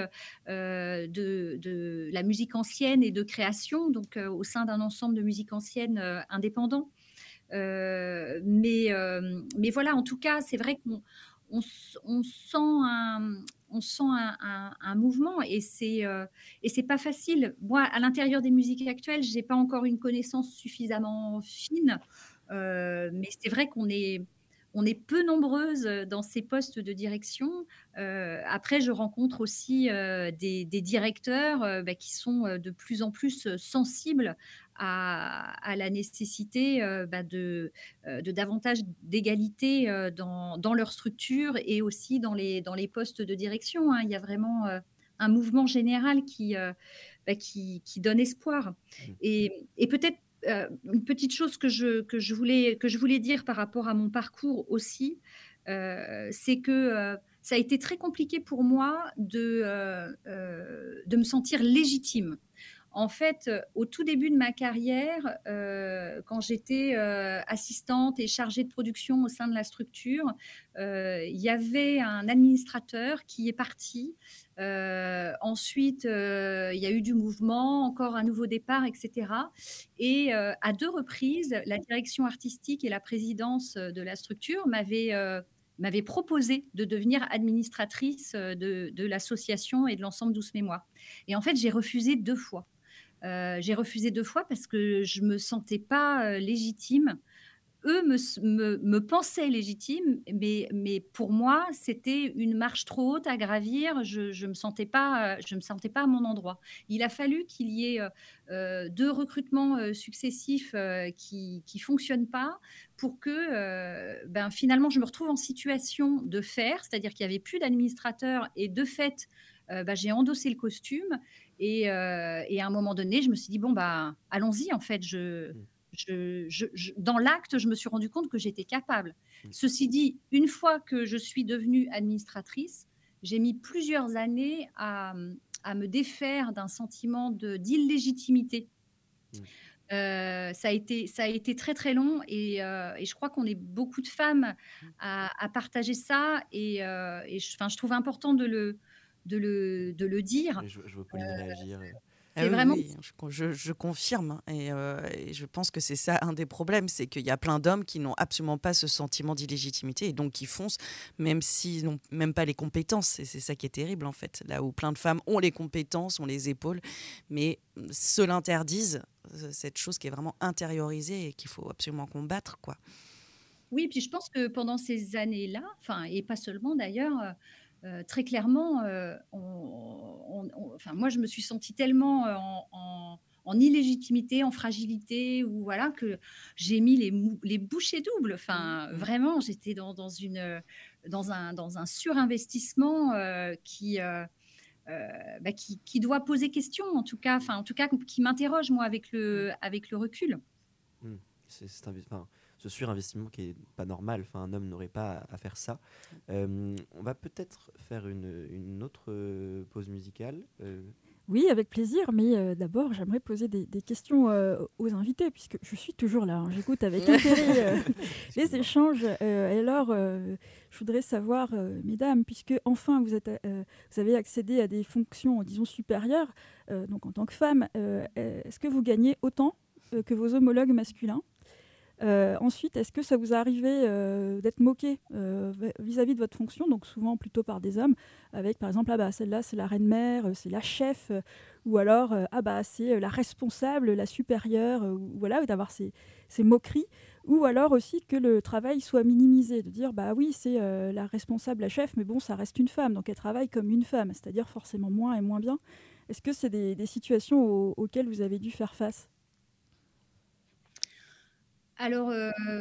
de la musique ancienne et de création, donc au sein d'un ensemble de musique ancienne indépendant. Mais voilà, en tout cas, c'est vrai on sent un mouvement et c'est pas facile. Moi, à l'intérieur des musiques actuelles, j'ai pas encore une connaissance suffisamment fine, mais c'est vrai on est peu nombreuses dans ces postes de direction. Après, je rencontre aussi des directeurs bah, qui sont de plus en plus sensibles à la nécessité bah, de davantage d'égalité dans leur structure et aussi dans les postes de direction. Hein. Il y a vraiment un mouvement général bah, qui donne espoir. Mm. Et peut-être une petite chose que je voulais dire par rapport à mon parcours aussi, c'est que ça a été très compliqué pour moi de me sentir légitime. En fait, au tout début de ma carrière, quand j'étais assistante et chargée de production au sein de la structure, il y avait un administrateur qui est parti. Ensuite, il y a eu du mouvement, encore un nouveau départ, etc. Et à deux reprises, la direction artistique et la présidence de la structure m'avaient proposé de devenir administratrice de l'association et de l'ensemble Douce Mémoire. Et en fait, j'ai refusé 2 fois. J'ai refusé 2 fois parce que je me sentais pas légitime. Eux me pensaient légitime, mais pour moi, c'était une marche trop haute à gravir. Je me sentais pas à mon endroit. Il a fallu qu'il y ait 2 recrutements successifs qui fonctionnent pas pour que ben, finalement, je me retrouve en situation de faire, c'est-à-dire qu'il y avait plus d'administrateurs et de fait, bah, j'ai endossé le costume et à un moment donné, je me suis dit: «Bon, bah, allons-y, en fait, Mm. dans l'acte, je me suis rendu compte que j'étais capable. Mm. Ceci dit, une fois que je suis devenue administratrice, j'ai mis plusieurs années à me défaire d'un sentiment d'illégitimité. Mm. Ça a été très très long et je crois qu'on est beaucoup de femmes à partager ça et je trouve important de le dire. Je vois Pauline réagir. Ah C'est oui, vraiment oui, je confirme, hein. Et je pense que c'est ça un des problèmes, c'est qu'il y a plein d'hommes qui n'ont absolument pas ce sentiment d'illégitimité et donc qui foncent même s'ils n'ont même pas les compétences. Et c'est ça qui est terrible en fait. Là où plein de femmes ont les compétences, ont les épaules, mais se l'interdisent, cette chose qui est vraiment intériorisée et qu'il faut absolument combattre, quoi. Oui, puis je pense que pendant ces années-là, enfin et pas seulement d'ailleurs, très clairement, enfin moi je me suis sentie tellement, en illégitimité, en fragilité ou voilà que j'ai mis les bouchées doubles. Enfin Mmh. vraiment j'étais dans un surinvestissement, qui doit poser question en tout cas qui m'interroge moi avec le recul. Hmm. Enfin, ce surinvestissement qui est pas normal. Enfin, un homme n'aurait pas à faire ça. On va peut-être faire une autre pause musicale. Oui, avec plaisir, mais d'abord, j'aimerais poser des questions aux invités, puisque je suis toujours là, hein. J'écoute avec intérêt les Excuse-moi. échanges. Et alors, je voudrais savoir, mesdames, puisque enfin vous avez accédé à des fonctions, disons, supérieures, donc en tant que femme, est-ce que vous gagnez autant que vos homologues masculins? Ensuite, est-ce que ça vous est arrivé d'être moqué vis-à-vis de votre fonction, donc souvent plutôt par des hommes, avec par exemple, ah bah celle-là c'est la reine-mère, c'est la chef, ou alors ah bah c'est la responsable, la supérieure, ou voilà, d'avoir ces moqueries, ou alors aussi que le travail soit minimisé, de dire bah oui c'est la responsable, la chef, mais bon ça reste une femme, donc elle travaille comme une femme, c'est-à-dire forcément moins et moins bien. Est-ce que c'est des situations auxquelles vous avez dû faire face? Alors,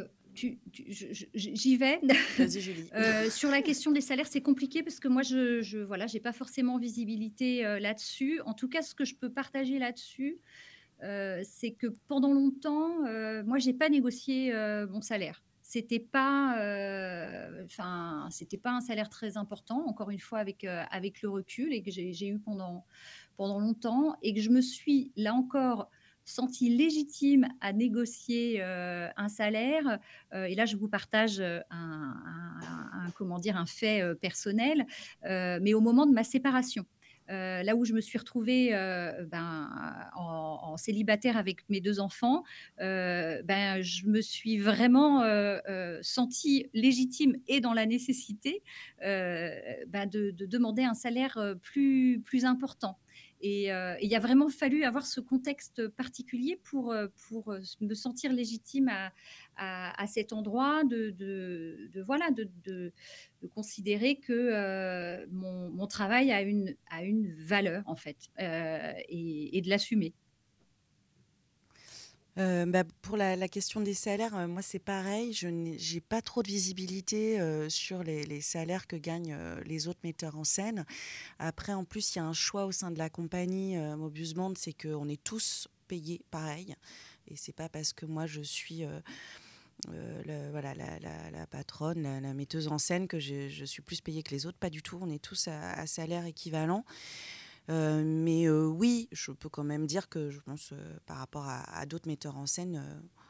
j'y vais. Vas-y, Julie. Sur la question des salaires, c'est compliqué parce que moi, voilà, j'ai pas forcément visibilité là-dessus. En tout cas, ce que je peux partager là-dessus, c'est que pendant longtemps, moi, j'ai pas négocié mon salaire. C'était pas un salaire très important, encore une fois, avec le recul et que j'ai eu pendant longtemps et que je me suis, là encore, sentie légitime à négocier un salaire. Et là, je vous partage comment dire, un fait personnel, mais au moment de ma séparation. Là où je me suis retrouvée en célibataire avec mes 2 enfants, je me suis vraiment sentie légitime et dans la nécessité de demander un salaire plus important. Et il a vraiment fallu avoir ce contexte particulier pour me sentir légitime à cet endroit, voilà, de considérer que mon travail a une valeur, en fait, et de l'assumer. Pour la question des salaires, moi c'est pareil, j'ai pas trop de visibilité sur les salaires que gagnent les autres metteurs en scène. Après, en plus, il y a un choix au sein de la compagnie Mobius Band, c'est qu'on est tous payés pareil. Et c'est pas parce que moi je suis voilà, la patronne, la metteuse en scène que je suis plus payée que les autres. Pas du tout, on est tous à salaire équivalent. Mais oui, je peux quand même dire que je pense par rapport à d'autres metteurs en scène,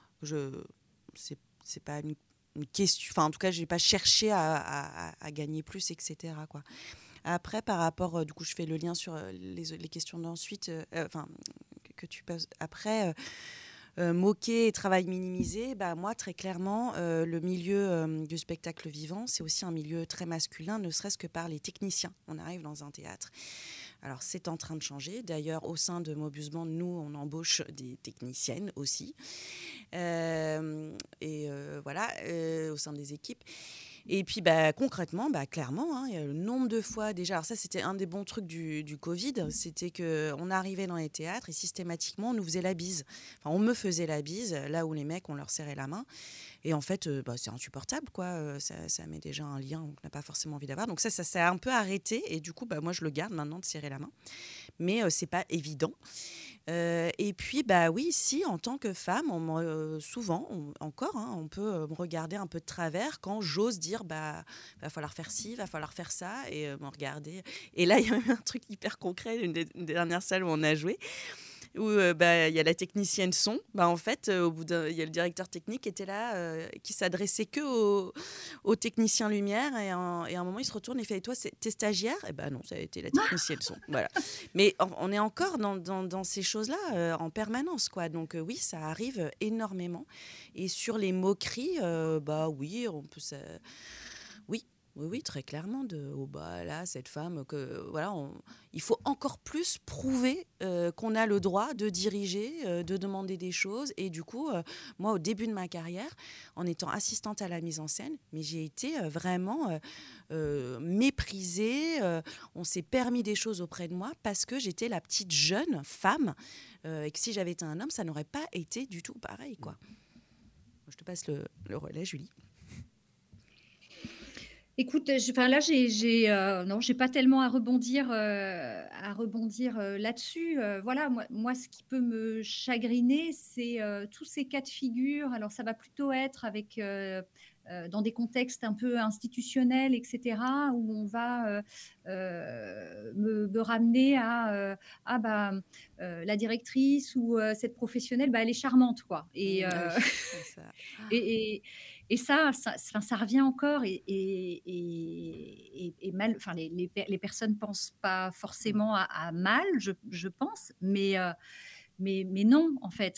c'est pas une question. Enfin, en tout cas, j'ai pas cherché à gagner plus, etc., quoi. Après, par rapport, du coup, je fais le lien sur les questions d'ensuite, que tu poses après. Moquer et travail minimisé, bah, moi, très clairement, le milieu du spectacle vivant, c'est aussi un milieu très masculin, ne serait-ce que par les techniciens. On arrive dans un théâtre. Alors, c'est en train de changer. D'ailleurs, au sein de Mobius Band, nous, on embauche des techniciennes aussi. Voilà, au sein des équipes. Et puis, concrètement, clairement, hein, il y a le nombre de fois déjà. Alors ça, c'était un des bons trucs du Covid, c'était qu'on arrivait dans les théâtres et systématiquement, on nous faisait la bise. Enfin, on me faisait la bise, là où les mecs, on leur serrait la main. Et en fait, c'est insupportable, quoi. Ça met déjà un lien qu'on n'a pas forcément envie d'avoir. Donc ça s'est un peu arrêté. Et du coup, moi, je le garde maintenant de serrer la main. Mais c'est pas évident. Et puis, oui, si, en tant que femme, souvent, encore, hein, on peut me regarder un peu de travers quand j'ose dire, va falloir faire ci, va falloir faire ça, et me regarder. Et là, il y a eu un truc hyper concret, une des dernières salles où on a joué, où il y a la technicienne son. Bah, en fait, au bout il y a le directeur technique qui était là, qui s'adressait que aux techniciens lumière. Et à un moment, il se retourne et fait: «Et toi, t'es stagiaire?» Eh ben non, ça a été la technicienne son. Voilà. Mais on est encore dans ces choses-là en permanence, quoi. Donc oui, ça arrive énormément. Et sur les moqueries, oui, on peut ça. Oui, oui, oui, très clairement. Là, cette femme, il faut encore plus prouver qu'on a le droit de diriger, de demander des choses. Et du coup, moi, au début de ma carrière, en étant assistante à la mise en scène, mais j'ai été vraiment méprisée. On s'est permis des choses auprès de moi parce que j'étais la petite jeune femme et que si j'avais été un homme, ça n'aurait pas été du tout pareil, quoi. Je te passe le relais, Julie. Écoute, là, non, j'ai pas tellement à rebondir, là-dessus. Voilà, moi, ce qui peut me chagriner, c'est tous ces cas de figure. Alors, ça va plutôt être avec, dans des contextes un peu institutionnels, etc., où on va me ramener à la directrice ou cette professionnelle, elle est charmante, quoi. Et, et ça revient encore et mal. Enfin, les personnes pensent pas forcément à mal, je pense, mais non, en fait,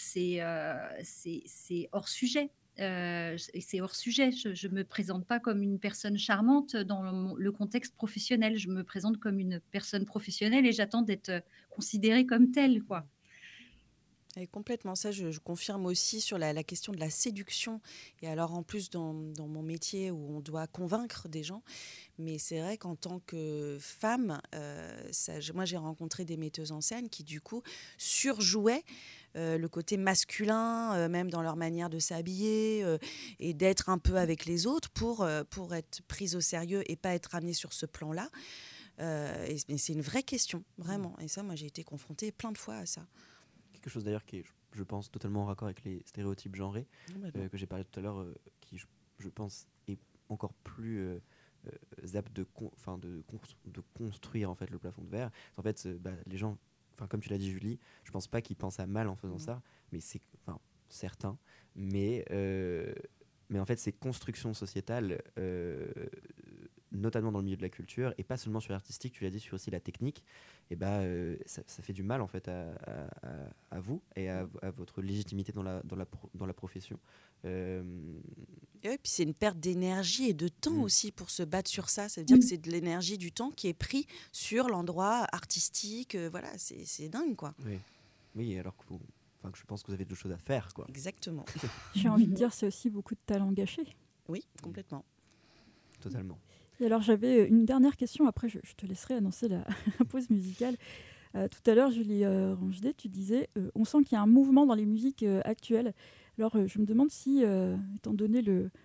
c'est hors sujet. C'est hors sujet. Je me présente pas comme une personne charmante dans le contexte professionnel. Je me présente comme une personne professionnelle et j'attends d'être considérée comme telle, quoi. Et complètement, ça je confirme aussi sur la question de la séduction. Et alors en plus dans mon métier où on doit convaincre des gens, mais c'est vrai qu'en tant que femme, moi j'ai rencontré des metteuses en scène qui du coup surjouaient le côté masculin, même dans leur manière de s'habiller et d'être un peu avec les autres pour être prise au sérieux et pas être amenée sur ce plan-là. Mais c'est une vraie question, vraiment. Et ça, moi j'ai été confrontée plein de fois à ça. Quelque chose d'ailleurs qui est, je pense, totalement en raccord avec les stéréotypes genrés que j'ai parlé tout à l'heure, qui, je pense, est encore plus apte de construire en fait le plafond de verre. En fait, les gens, comme tu l'as dit, Julie, je pense pas qu'ils pensent à mal en faisant ça, mais c'est certains, mais en fait, ces constructions sociétales, notamment dans le milieu de la culture, et pas seulement sur l'artistique, tu l'as dit, sur aussi la technique, et ça fait du mal en fait à vous et à votre légitimité dans la profession. Et puis c'est une perte d'énergie et de temps aussi pour se battre sur ça. Ça veut dire que c'est de l'énergie, du temps qui est pris sur l'endroit artistique. Voilà, c'est dingue, quoi. Oui, alors que je pense que vous avez d'autres choses à faire, quoi. Exactement. J'ai envie de dire, c'est aussi beaucoup de talent gâché. Oui, complètement. Totalement. Et alors, j'avais une dernière question. Après, je te laisserai annoncer la pause musicale. Tout à l'heure, Julie Rangedet, tu disais on sent qu'il y a un mouvement dans les musiques actuelles. Alors, je me demande si, étant donné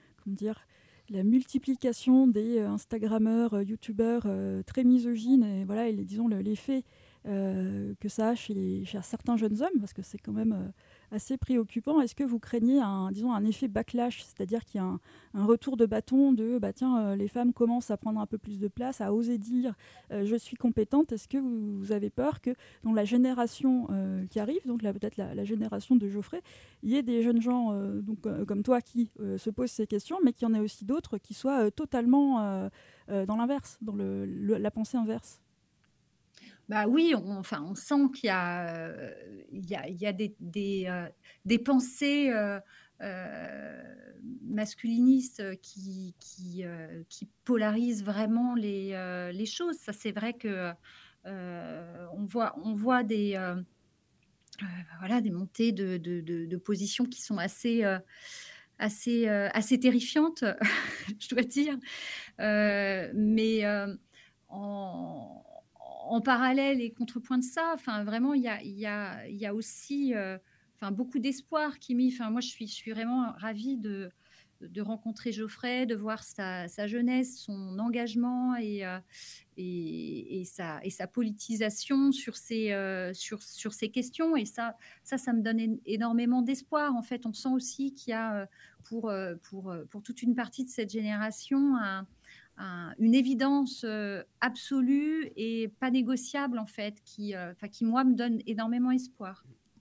la multiplication des Instagrammeurs, YouTubeurs très misogynes, et voilà, disons l'effet que ça a chez certains jeunes hommes, parce que c'est quand même assez préoccupant. Est-ce que vous craignez un effet backlash, c'est-à-dire qu'il y a un retour de bâton de les femmes commencent à prendre un peu plus de place, à oser dire je suis compétente. Est-ce que vous avez peur que dans la génération qui arrive, donc peut-être la génération de Geoffrey, il y ait des jeunes gens comme toi qui se posent ces questions, mais qu'il y en ait aussi d'autres qui soient totalement dans l'inverse, dans la pensée inverse? Oui, on sent qu'il y a des pensées masculinistes qui polarisent vraiment les choses. Ça, c'est vrai que on voit des montées de positions qui sont assez terrifiantes, je dois dire. Mais en parallèle et contrepoint de ça, vraiment, il y a aussi beaucoup d'espoir qui est mis. Moi, je suis vraiment ravie de rencontrer Geoffrey, de voir sa jeunesse, son engagement et sa politisation sur ces questions. Et ça me donne énormément d'espoir. En fait, on sent aussi qu'il y a pour toute une partie de cette génération une évidence absolue et pas négociable, en fait, qui moi me donne énormément espoir.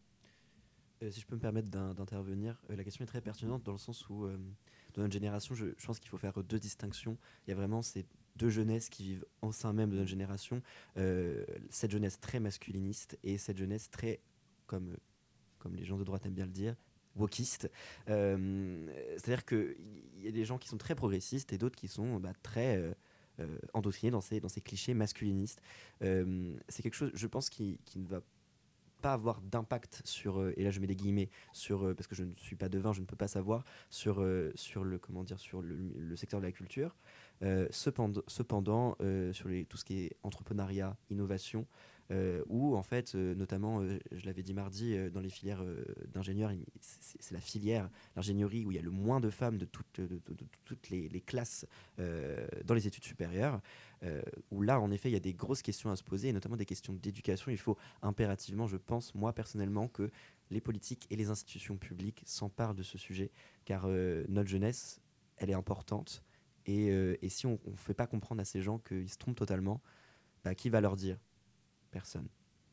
Si je peux me permettre d'intervenir, la question est très pertinente dans le sens où, dans notre génération, je pense qu'il faut faire deux distinctions. Il y a vraiment ces deux jeunesses qui vivent en sein même de notre génération. Cette jeunesse très masculiniste et cette jeunesse très, comme les gens de droite aiment bien le dire, wokiste. C'est-à-dire qu'il y a des gens qui sont très progressistes et d'autres qui sont très endoctrinés dans ces clichés masculinistes. C'est quelque chose, je pense, qui ne va pas avoir d'impact sur, et là je mets des guillemets, sur, parce que je ne suis pas devin, je ne peux pas savoir, sur le secteur de la culture. Cependant sur tout ce qui est entrepreneuriat, innovation, où en fait, notamment, je l'avais dit mardi, dans les filières d'ingénieurs, c'est la filière, l'ingénierie, où il y a le moins de femmes de toutes les classes dans les études supérieures, où là, en effet, il y a des grosses questions à se poser, et notamment des questions d'éducation. Il faut impérativement, je pense, moi personnellement, que les politiques et les institutions publiques s'emparent de ce sujet, car notre jeunesse, elle est importante, et si on ne fait pas comprendre à ces gens qu'ils se trompent totalement, qui va leur dire ? Personne.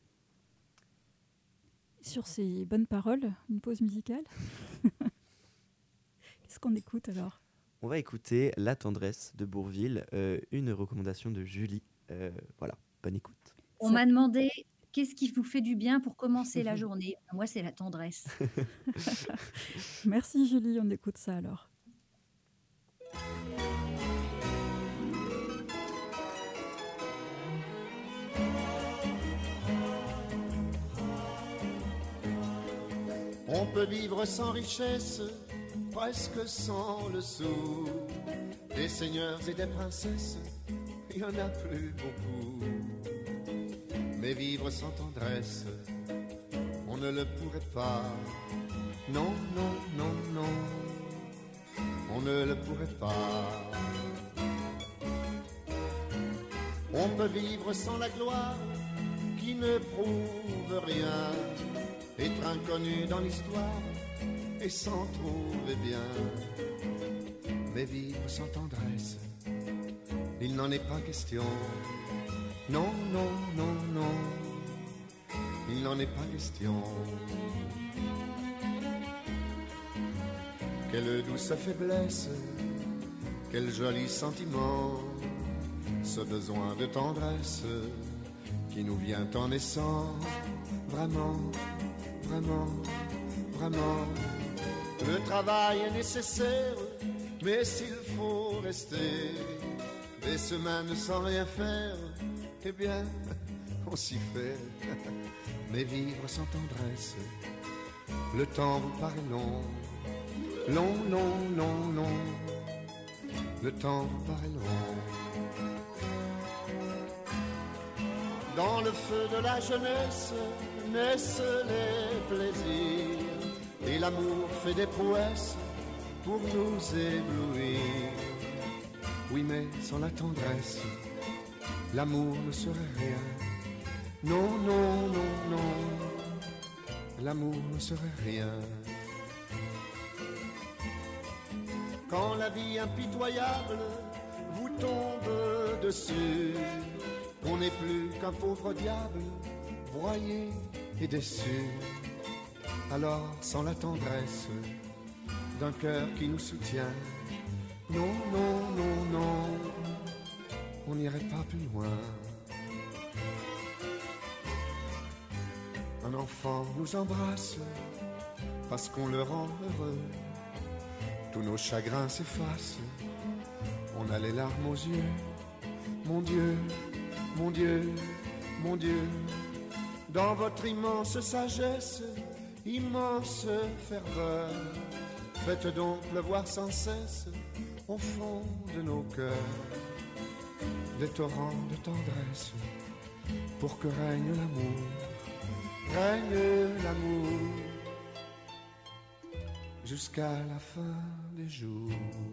Sur ces bonnes paroles, une pause musicale. Qu'est-ce qu'on écoute alors ? On va écouter La tendresse de Bourvil, une recommandation de Julie. Voilà, bonne écoute. On m'a demandé qu'est-ce qui vous fait du bien pour commencer la journée. Moi, c'est la tendresse. Merci Julie, on écoute ça alors. On peut vivre sans richesse, presque sans le sou. Des seigneurs et des princesses, il n'y en a plus beaucoup. Mais vivre sans tendresse, on ne le pourrait pas. Non, non, non, non, on ne le pourrait pas. On peut vivre sans la gloire qui ne prouve rien, être inconnu dans l'histoire et s'en trouver bien. Mais vivre sans tendresse, il n'en est pas question. Non, non, non, non, il n'en est pas question. Quelle douce faiblesse, quel joli sentiment, ce besoin de tendresse qui nous vient en naissant. Vraiment, vraiment, vraiment, le travail est nécessaire, mais s'il faut rester des semaines sans rien faire, eh bien, on s'y fait. Mais vivre sans tendresse, le temps vous paraît long, long, long, long, long, le temps vous paraît long. Dans le feu de la jeunesse naissent les plaisirs, et l'amour fait des prouesses pour nous éblouir. Oui, mais sans la tendresse, l'amour ne serait rien. Non, non, non, non, l'amour ne serait rien. Quand la vie impitoyable vous tombe dessus, on n'est plus qu'un pauvre diable, broyé et déçu. Alors, sans la tendresse d'un cœur qui nous soutient, non, non, non, non, on n'irait pas plus loin. Un enfant nous embrasse parce qu'on le rend heureux. Tous nos chagrins s'effacent, on a les larmes aux yeux. Mon Dieu, mon Dieu, mon Dieu, dans votre immense sagesse, immense ferveur, faites donc pleuvoir sans cesse au fond de nos cœurs des torrents de tendresse, pour que règne l'amour, jusqu'à la fin des jours.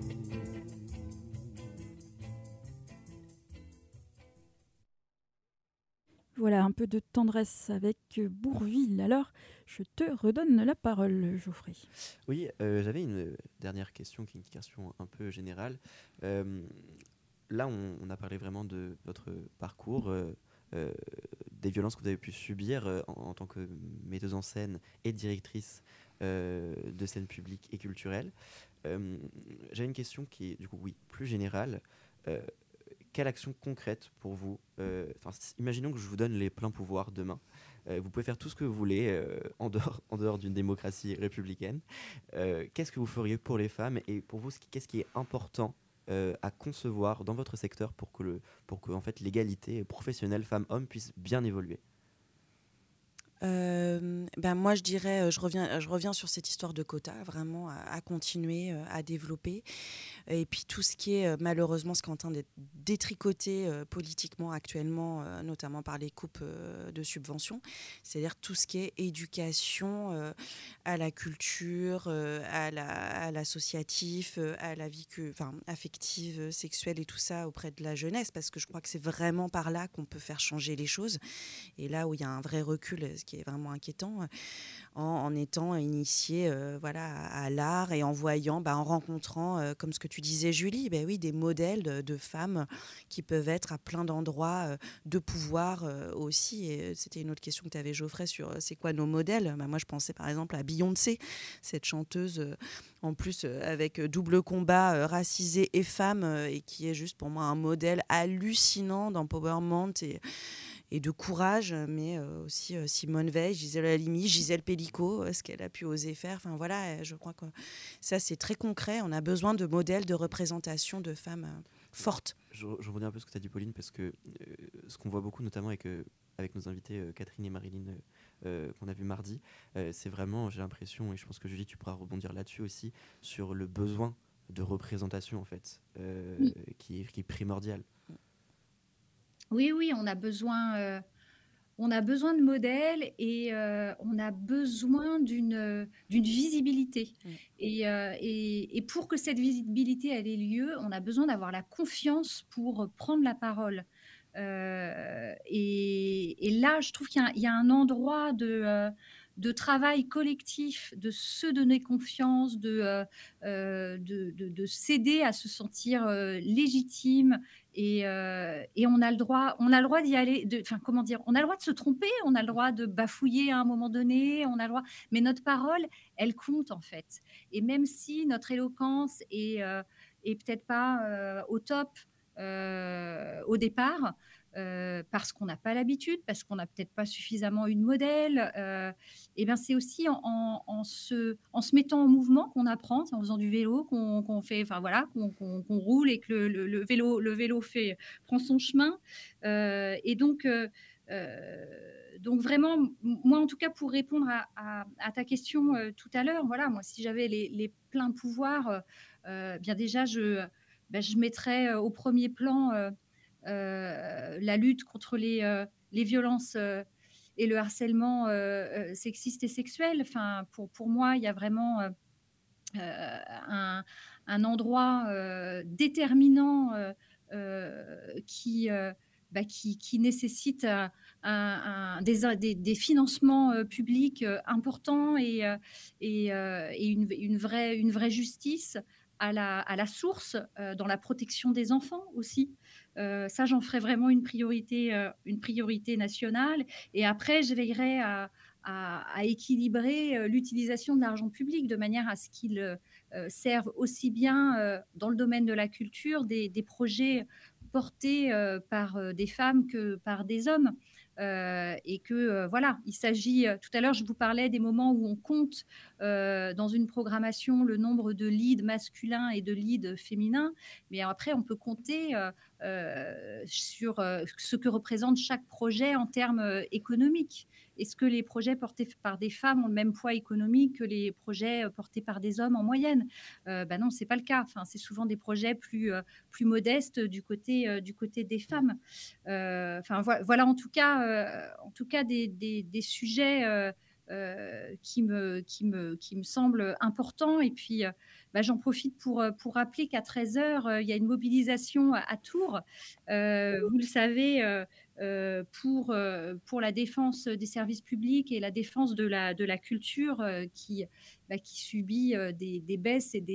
Voilà, un peu de tendresse avec Bourvil. Alors, je te redonne la parole, Geoffrey. Oui, j'avais une dernière question, qui est une question un peu générale. Là, on a parlé vraiment de votre parcours des violences que vous avez pu subir en tant que metteuse en scène et directrice de scène publique et culturelle. J'ai une question qui est du coup, oui, plus générale. Euh, Quelle action concrète pour vous imaginons que je vous donne les pleins pouvoirs demain. Vous pouvez faire tout ce que vous voulez en dehors d'une démocratie républicaine. Qu'est-ce que vous feriez pour les femmes et pour vous, qu'est-ce qui est important à concevoir dans votre secteur pour que en fait, l'égalité professionnelle femmes-hommes puisse bien évoluer? Moi, je dirais, je reviens sur cette histoire de quotas, vraiment à continuer à développer. Et puis tout ce qui est malheureusement ce qui est en train d'être détricoté politiquement actuellement, notamment par les coupes de subventions, c'est-à-dire tout ce qui est éducation à la culture, à l'associatif, à la vie affective, sexuelle et tout ça auprès de la jeunesse, parce que je crois que c'est vraiment par là qu'on peut faire changer les choses. Et là où il y a un vrai recul, ce qui est vraiment inquiétant, en étant initié à l'art et en voyant, en rencontrant, comme ce que tu disais Julie, oui, des modèles de femmes qui peuvent être à plein d'endroits de pouvoir aussi. Et c'était une autre question que tu avais, Geoffrey, sur c'est quoi nos modèles. Moi, je pensais par exemple à Beyoncé, cette chanteuse en plus avec double combat racisé et femme, et qui est juste pour moi un modèle hallucinant d'empowerment et de courage, mais aussi Simone Veil, Gisèle Halimi, Gisèle Pellico, ce qu'elle a pu oser faire. Enfin voilà, je crois que ça c'est très concret. On a besoin de modèles de représentation de femmes fortes. Je rebondis un peu sur ce que tu as dit, Pauline, parce que ce qu'on voit beaucoup, notamment avec nos invités Catherine et Marilyn, qu'on a vu mardi, c'est vraiment, j'ai l'impression, et je pense que Julie, tu pourras rebondir là-dessus aussi, sur le besoin de représentation en fait, Oui. qui est primordial. Oui, oui, on a besoin de modèles et on a besoin d'une visibilité. Mm. Et pour que cette visibilité elle ait lieu, on a besoin d'avoir la confiance pour prendre la parole. Et là, je trouve qu'il y a un endroit de travail collectif, de se donner confiance, de s'aider à se sentir légitime. Et on a le droit d'y aller. Enfin, comment dire, on a le droit de se tromper, on a le droit de bafouiller à un moment donné, on a le droit. Mais notre parole, elle compte en fait. Et même si notre éloquence est peut-être pas au top au départ, parce qu'on n'a pas l'habitude, parce qu'on n'a peut-être pas suffisamment eu de modèle. Et ben c'est aussi en se mettant en mouvement qu'on apprend, en faisant du vélo, qu'on fait, enfin voilà, qu'on roule et que le vélo prend son chemin. Et donc vraiment, moi en tout cas, pour répondre à ta question tout à l'heure, voilà, moi si j'avais les pleins pouvoirs, bien déjà je mettrais au premier plan la lutte contre les violences et le harcèlement sexiste et sexuel. Enfin, pour moi, il y a vraiment un endroit déterminant qui nécessite des financements publics importants et une vraie justice à la source dans la protection des enfants aussi. Ça, j'en ferai vraiment une priorité nationale. Et après, je veillerai à équilibrer l'utilisation de l'argent public de manière à ce qu'il serve aussi bien dans le domaine de la culture des projets portés par des femmes que par des hommes. Et que voilà, il s'agit, tout à l'heure je vous parlais des moments où on compte dans une programmation le nombre de leads masculins et de leads féminins, mais après on peut compter sur ce que représente chaque projet en termes économiques. Est-ce que les projets portés par des femmes ont le même poids économique que les projets portés par des hommes en moyenne? Non, c'est pas le cas. Enfin, c'est souvent des projets plus modestes du côté des femmes. Voilà en tout cas des sujets qui me semblent importants. Et puis, j'en profite pour rappeler qu'à 13h, il y a une mobilisation à Tours, vous le savez, pour la défense des services publics et la défense de la culture qui subit des baisses et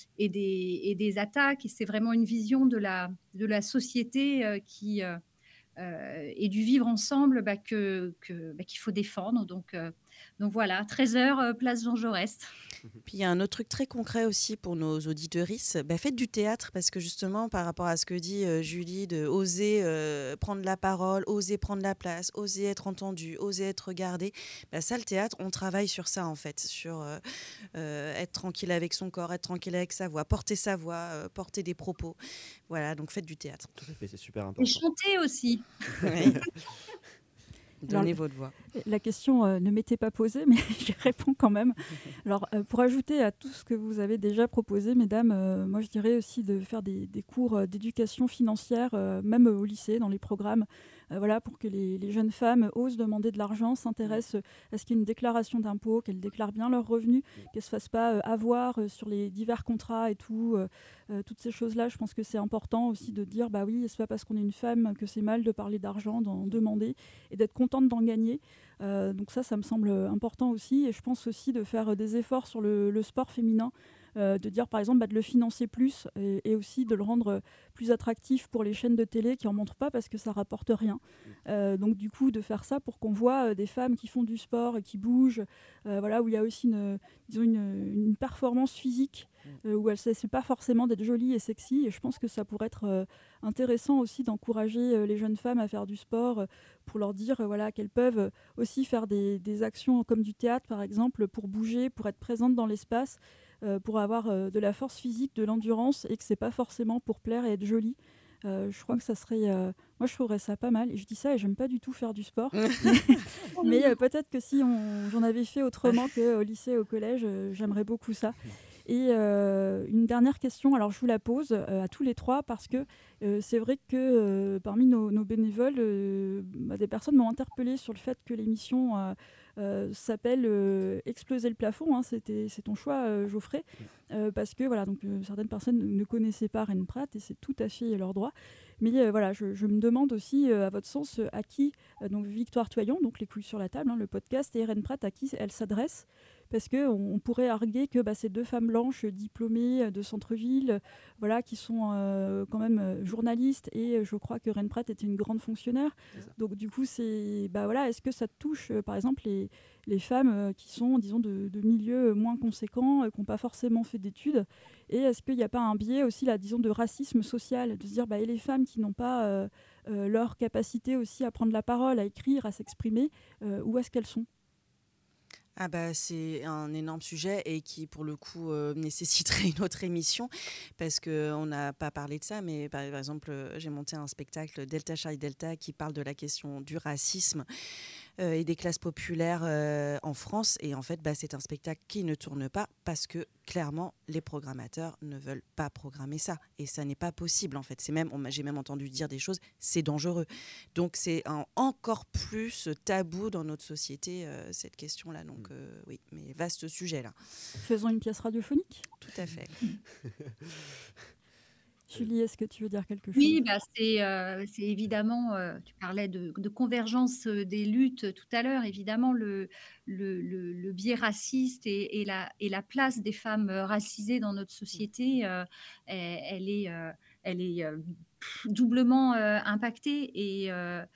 des attaques. Et c'est vraiment une vision de la société et du vivre ensemble qu'il faut défendre. Donc voilà, 13h, place Jean Jaurès. Puis il y a un autre truc très concret aussi pour nos auditorices, faites du théâtre parce que justement par rapport à ce que dit Julie, de oser prendre la parole, oser prendre la place, oser être entendu, oser être regardé, ça le théâtre, on travaille sur ça en fait, sur être tranquille avec son corps, être tranquille avec sa voix, porter des propos. Voilà, donc faites du théâtre. Tout à fait, c'est super Et important. chanter aussi. Oui. Donnez Alors, votre voix. La question ne m'était pas posée, mais j'y réponds quand même. Alors, pour ajouter à tout ce que vous avez déjà proposé, mesdames, moi je dirais aussi de faire des cours d'éducation financière, même au lycée, dans les programmes, voilà, pour que les jeunes femmes osent demander de l'argent, s'intéressent à ce qu'il y ait une déclaration d'impôt, qu'elles déclarent bien leurs revenus, qu'elles ne se fassent pas avoir sur les divers contrats et tout. Toutes ces choses-là, je pense que c'est important aussi de dire, bah oui, c'est pas parce qu'on est une femme que c'est mal de parler d'argent, d'en demander et d'être contente d'en gagner. Donc ça me semble important aussi. Et je pense aussi de faire des efforts sur le sport féminin, de dire par exemple de le financer plus et aussi de le rendre plus attractif pour les chaînes de télé qui n'en montrent pas parce que ça rapporte rien. Donc du coup de faire ça pour qu'on voit des femmes qui font du sport et qui bougent, voilà, où il y a aussi une performance physique, où elle ne sait pas forcément d'être jolie et sexy. Et je pense que ça pourrait être intéressant aussi d'encourager les jeunes femmes à faire du sport, pour leur dire voilà, qu'elles peuvent aussi faire des actions comme du théâtre par exemple, pour bouger, pour être présentes dans l'espace, pour avoir de la force physique, de l'endurance, et que c'est pas forcément pour plaire et être jolie. Je crois que ça serait... moi, je trouverais ça pas mal. Et je dis ça et j'aime pas du tout faire du sport. Mais peut-être que si j'en avais fait autrement qu'au lycée et au collège, j'aimerais beaucoup ça. Et une dernière question, alors je vous la pose à tous les trois, parce que c'est vrai que parmi nos bénévoles, des personnes m'ont interpellée sur le fait que l'émission s'appelle Exploser le plafond. Hein, c'est ton choix, Geoffrey, parce que voilà, donc certaines personnes ne connaissaient pas Reine Pratt et c'est tout à fait leur droit. Mais voilà, je me demande aussi, à votre sens, à qui, donc Victoire Toyon, donc Les Couilles sur la table, hein, le podcast, et Reine Pratt, à qui elle s'adresse. Parce qu'on pourrait arguer que ces deux femmes blanches diplômées de centre-ville, voilà, qui sont quand même journalistes, et je crois que Reine Pratt était une grande fonctionnaire. Donc du coup, voilà, est-ce que ça touche, par exemple, les femmes qui sont, disons, de milieux moins conséquents, qui n'ont pas forcément fait d'études, et est-ce qu'il n'y a pas un biais aussi, là, disons, de racisme social, de se dire, et les femmes qui n'ont pas leur capacité aussi à prendre la parole, à écrire, à s'exprimer, où est-ce qu'elles sont ? C'est un énorme sujet et qui, pour le coup, nécessiterait une autre émission parce qu'on n'a pas parlé de ça, mais par exemple, j'ai monté un spectacle Delta Charlie Delta qui parle de la question du racisme et des classes populaires en France. Et en fait, c'est un spectacle qui ne tourne pas parce que, clairement, les programmateurs ne veulent pas programmer ça. Et ça n'est pas possible, en fait. J'ai même entendu dire des choses, c'est dangereux. Donc, c'est encore plus tabou dans notre société, cette question-là. Donc, oui, mais vaste sujet, là. Faisons une pièce radiophonique ? Tout à fait. Julie, est-ce que tu veux dire quelque chose ? Oui, c'est évidemment, tu parlais de convergence des luttes tout à l'heure, évidemment, le biais raciste et la place des femmes racisées dans notre société, elle est doublement impactée et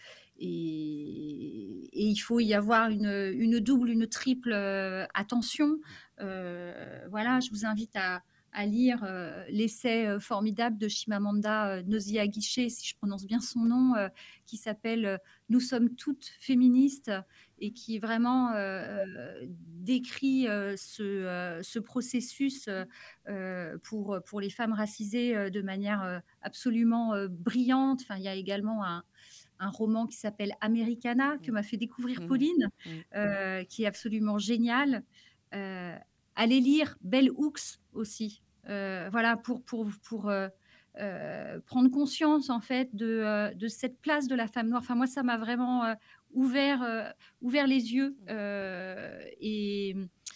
il faut y avoir une double, une triple attention. Voilà, je vous invite à lire l'essai formidable de Chimamanda Ngozi Adichie, si je prononce bien son nom, qui s'appelle « Nous sommes toutes féministes » et qui vraiment décrit ce processus pour les femmes racisées de manière absolument brillante. Enfin, il y a également un roman qui s'appelle « Americana » que m'a fait découvrir Pauline, qui est absolument génial. Allez lire Bell Hooks aussi, voilà, pour prendre conscience en fait de cette place de la femme noire. Enfin, moi, ça m'a vraiment ouvert les yeux, et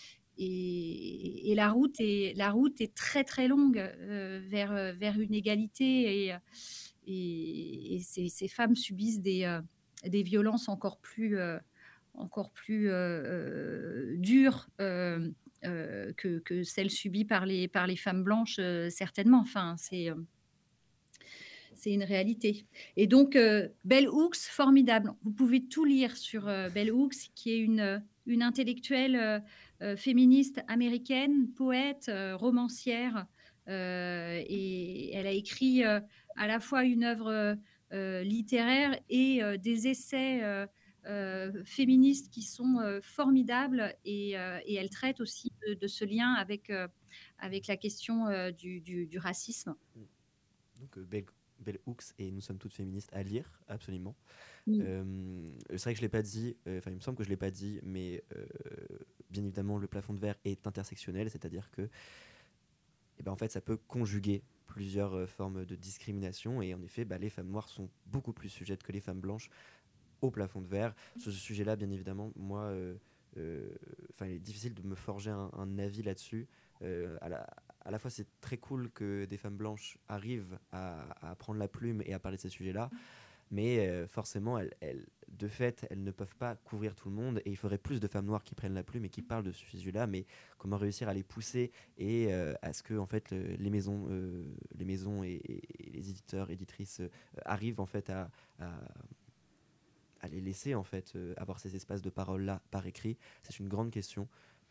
la route est très très longue vers une égalité, et ces femmes subissent des violences encore plus dures que celles subies par les femmes blanches, certainement. Enfin, c'est une réalité. Et donc, Bell Hooks, formidable. Vous pouvez tout lire sur Bell Hooks, qui est une intellectuelle féministe américaine, poète, romancière. Et elle a écrit à la fois une œuvre littéraire et des essais féministes qui sont formidables. Et elle traite aussi de ce lien avec la question du racisme. Donc Bell Hooks et Nous sommes toutes féministes à lire, absolument. Oui. C'est vrai que je l'ai pas dit, enfin il me semble que je l'ai pas dit, mais bien évidemment le plafond de verre est intersectionnel, c'est-à-dire que en fait ça peut conjuguer plusieurs formes de discrimination, et en effet les femmes noires sont beaucoup plus sujettes que les femmes blanches au plafond de verre. Sur ce sujet-là, bien évidemment, moi, il est difficile de me forger un avis là-dessus. À la fois, c'est très cool que des femmes blanches arrivent à prendre la plume et à parler de ces sujets-là, mais forcément, de fait, elles ne peuvent pas couvrir tout le monde, et il faudrait plus de femmes noires qui prennent la plume et qui parlent de ce sujet-là. Mais comment réussir à les pousser et à ce que en fait, les maisons et les éditeurs, éditrices arrivent en fait à les laisser en fait avoir ces espaces de parole là par écrit. C'est une grande question.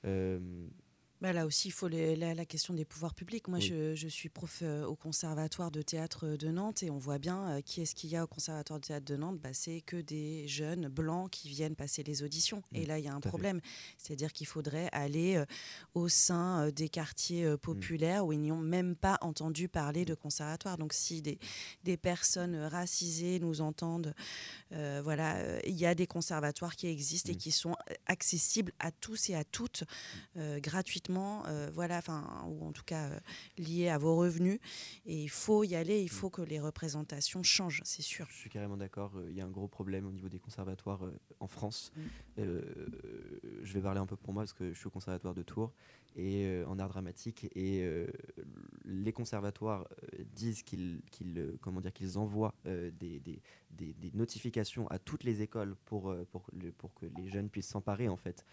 Là aussi, il faut la question des pouvoirs publics. Moi, Oui. je suis prof au Conservatoire de théâtre de Nantes, et on voit bien qui est-ce qu'il y a au Conservatoire de théâtre de Nantes. C'est que des jeunes blancs qui viennent passer les auditions. Et là, il y a un problème. C'est-à-dire qu'il faudrait aller au sein des quartiers populaires où ils n'y ont même pas entendu parler de conservatoire. Donc, si des personnes racisées nous entendent, il y a des conservatoires qui existent et qui sont accessibles à tous et à toutes gratuitement. Ou en tout cas liés à vos revenus, et il faut y aller, il faut que les représentations changent, c'est sûr. Je suis carrément d'accord, il y a un gros problème au niveau des conservatoires en France. Je vais parler un peu pour moi parce que je suis au conservatoire de Tours et en art dramatique, et les conservatoires disent qu'ils envoient des notifications à toutes les écoles pour que les jeunes puissent s'emparer en fait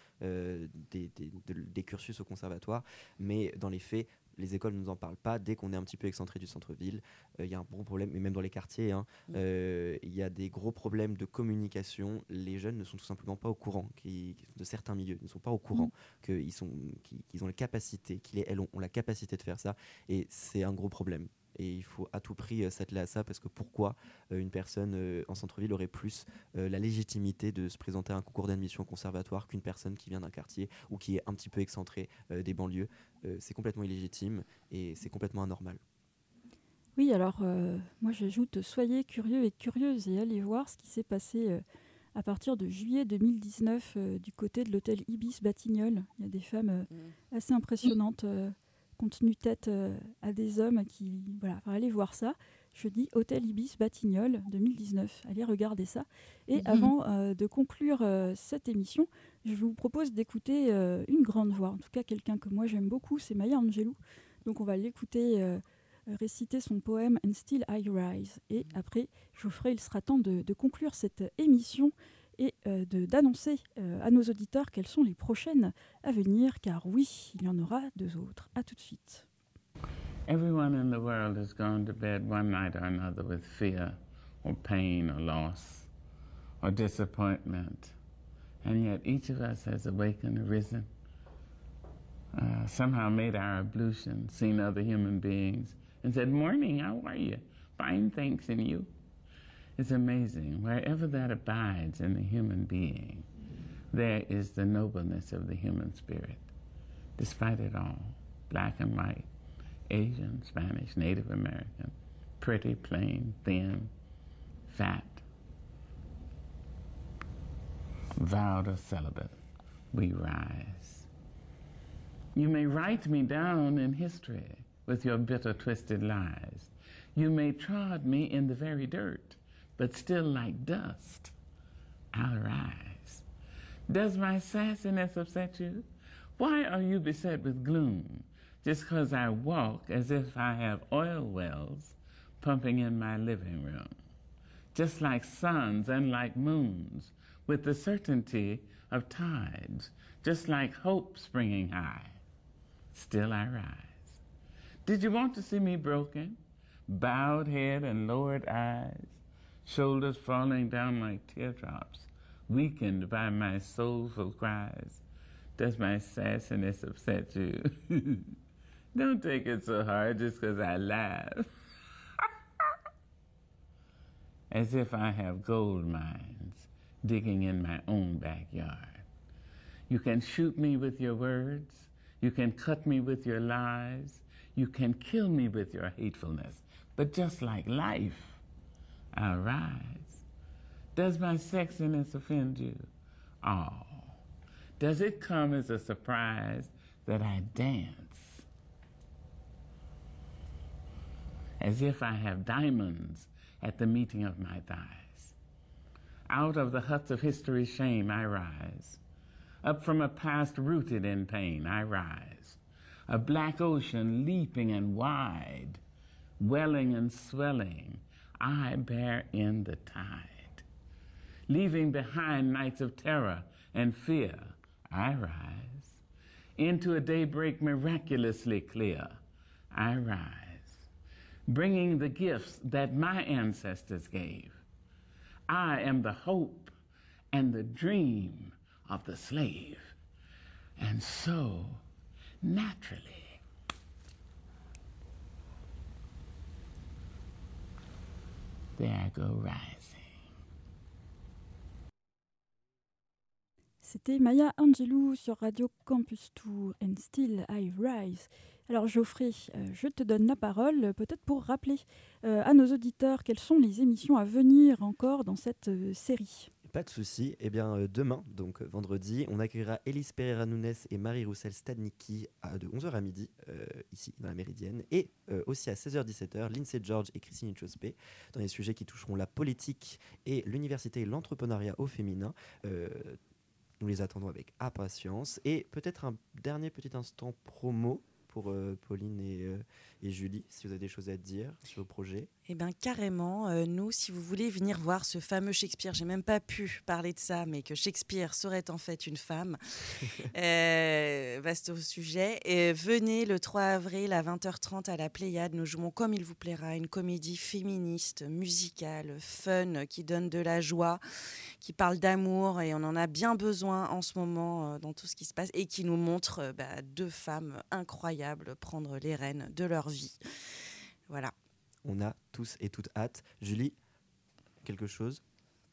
des cursus au conservatoire, mais dans les faits les écoles ne nous en parlent pas. Dès qu'on est un petit peu excentré du centre-ville, il y a un gros problème, et même dans les quartiers, il y a des gros problèmes de communication. Les jeunes ne sont tout simplement pas au courant, de certains milieux ne sont pas au courant qu'ils ont la capacité, elles ont la capacité de faire ça, et c'est un gros problème. Et il faut à tout prix s'atteler à ça, parce que pourquoi une personne en centre-ville aurait plus la légitimité de se présenter à un concours d'admission au conservatoire qu'une personne qui vient d'un quartier ou qui est un petit peu excentrée des banlieues. C'est complètement illégitime et c'est complètement anormal. Oui, alors moi j'ajoute, soyez curieux et curieuses et allez voir ce qui s'est passé à partir de juillet 2019 du côté de l'hôtel Ibis Batignolles. Il y a des femmes assez impressionnantes qui ont tenu tête à des hommes qui... Voilà, allez voir ça. Je dis hôtel Ibis Batignolles 2019. Allez regarder ça. Et avant de conclure cette émission, je vous propose d'écouter une grande voix. En tout cas, quelqu'un que moi j'aime beaucoup, c'est Maya Angelou. Donc on va l'écouter réciter son poème And Still I Rise. Et après, il sera temps de conclure cette émission et d'annoncer à nos auditeurs quelles sont les prochaines à venir, car oui, il y en aura 2 autres. À tout de suite. Everyone in the world has gone to bed one night or another with fear or pain or loss or disappointment. And yet each of us has awakened, arisen, somehow made our ablution, seen other human beings, and said, "Morning, how are you? Fine, thanks, and you?" It's amazing. Wherever that abides in the human being, there is the nobleness of the human spirit. Despite it all, black and white, Asian, Spanish, Native American, pretty, plain, thin, fat, vowed or celibate, we rise. You may write me down in history with your bitter, twisted lies. You may trod me in the very dirt, but still like dust, I'll rise. Does my sassiness upset you? Why are you beset with gloom? Just 'cause I walk as if I have oil wells pumping in my living room. Just like suns and like moons, with the certainty of tides, just like hope springing high, still I rise. Did you want to see me broken, bowed head and lowered eyes, shoulders falling down like teardrops, weakened by my soulful cries. Does my sassiness upset you? Don't take it so hard just 'cause I laugh. As if I have gold mines digging in my own backyard. You can shoot me with your words. You can cut me with your lies. You can kill me with your hatefulness. But just like life, I'll rise. Does my sexiness offend you? Oh, does it come as a surprise that I dance? As if I have diamonds at the meeting of my thighs. Out of the huts of history's shame I rise. Up from a past rooted in pain I rise. A black ocean leaping and wide, welling and swelling, I bear in the tide. Leaving behind nights of terror and fear, I rise. Into a daybreak miraculously clear, I rise. Bringing the gifts that my ancestors gave. I am the hope and the dream of the slave. And so, naturally, there I go rising. C'était Maya Angelou sur Radio Campus Tour and Still I Rise. Alors Geoffrey, je te donne la parole, peut-être pour rappeler à nos auditeurs quelles sont les émissions à venir encore dans cette série. Pas de souci. Eh bien, demain, donc vendredi, on accueillera Élise Pereira-Nunes et Marie-Roussel Stadnicki de 11h à midi, ici, dans la Méridienne. Et aussi à 16h-17h, Lindsay George et Christine Inchospé, dans les sujets qui toucheront la politique et l'université et l'entrepreneuriat au féminin. Nous les attendons avec impatience. Et peut-être un dernier petit instant promo pour Pauline et Julie, si vous avez des choses à dire sur le projet. Eh bien, carrément, nous, si vous voulez venir voir ce fameux Shakespeare, j'ai même pas pu parler de ça, mais que Shakespeare serait en fait une femme, vaste sujet. Et venez le 3 avril à 20h30 à la Pléiade, nous jouons comme il vous plaira, une comédie féministe, musicale, fun, qui donne de la joie, qui parle d'amour, et on en a bien besoin en ce moment dans tout ce qui se passe, et qui nous montre deux femmes incroyables prendre les rênes de leur vie. Voilà. On a tous et toutes hâte. Julie, quelque chose ?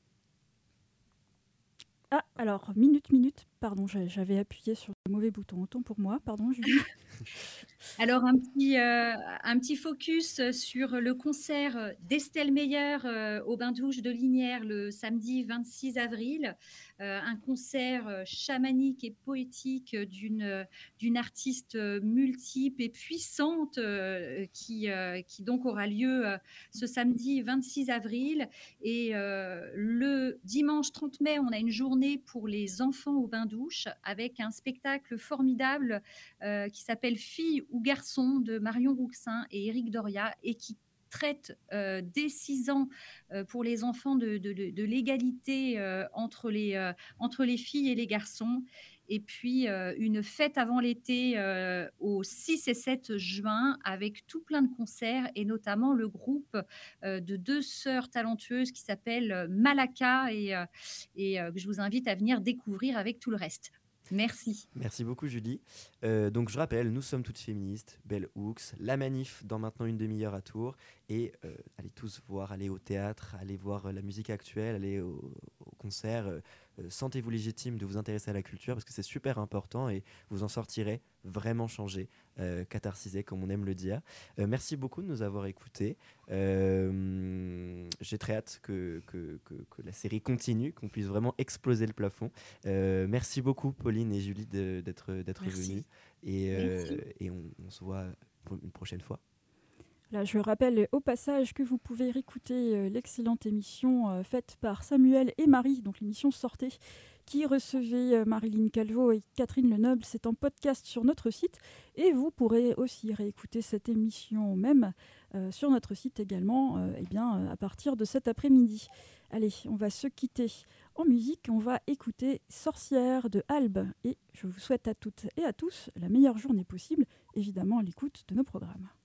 Ah, alors, minute, pardon, j'avais appuyé sur le mauvais bouton, autant pour moi, pardon Julie. Alors, un petit focus sur le concert d'Estelle Meyer au Bain-Douche de Linières le samedi 26 avril. Un concert chamanique et poétique d'une artiste multiple et puissante qui donc aura lieu ce samedi 26 avril. Et le dimanche 30 mai, on a une journée pour les enfants au Bain-Douche avec un spectacle formidable qui s'appelle Filles ou garçons de Marion Rouxin et Éric Doria et qui traite dès 6 ans pour les enfants de l'égalité entre les filles et les garçons. Et puis une fête avant l'été au 6 et 7 juin avec tout plein de concerts et notamment le groupe de 2 sœurs talentueuses qui s'appelle Malaka et que je vous invite à venir découvrir avec tout le reste. Merci. Merci beaucoup Julie. Donc je rappelle, nous sommes toutes féministes, Bell Hooks, la manif dans maintenant une demi-heure à Tours et allez tous voir, allez au théâtre, allez voir la musique actuelle, allez au concert, sentez-vous légitime de vous intéresser à la culture parce que c'est super important et vous en sortirez vraiment changé, catharsisé comme on aime le dire. Merci beaucoup de nous avoir écoutés. J'ai très hâte que la série continue, qu'on puisse vraiment exploser le plafond. Merci beaucoup Pauline et Julie d'être venues et on se voit pour une prochaine fois. Là, je rappelle au passage que vous pouvez réécouter l'excellente émission faite par Samuel et Marie, donc l'émission Sortez, qui recevait Marilyn Calvo et Catherine Lenoble. C'est en podcast sur notre site et vous pourrez aussi réécouter cette émission même sur notre site également à partir de cet après-midi. Allez, on va se quitter en musique. On va écouter Sorcière de Albe et je vous souhaite à toutes et à tous la meilleure journée possible, évidemment à l'écoute de nos programmes.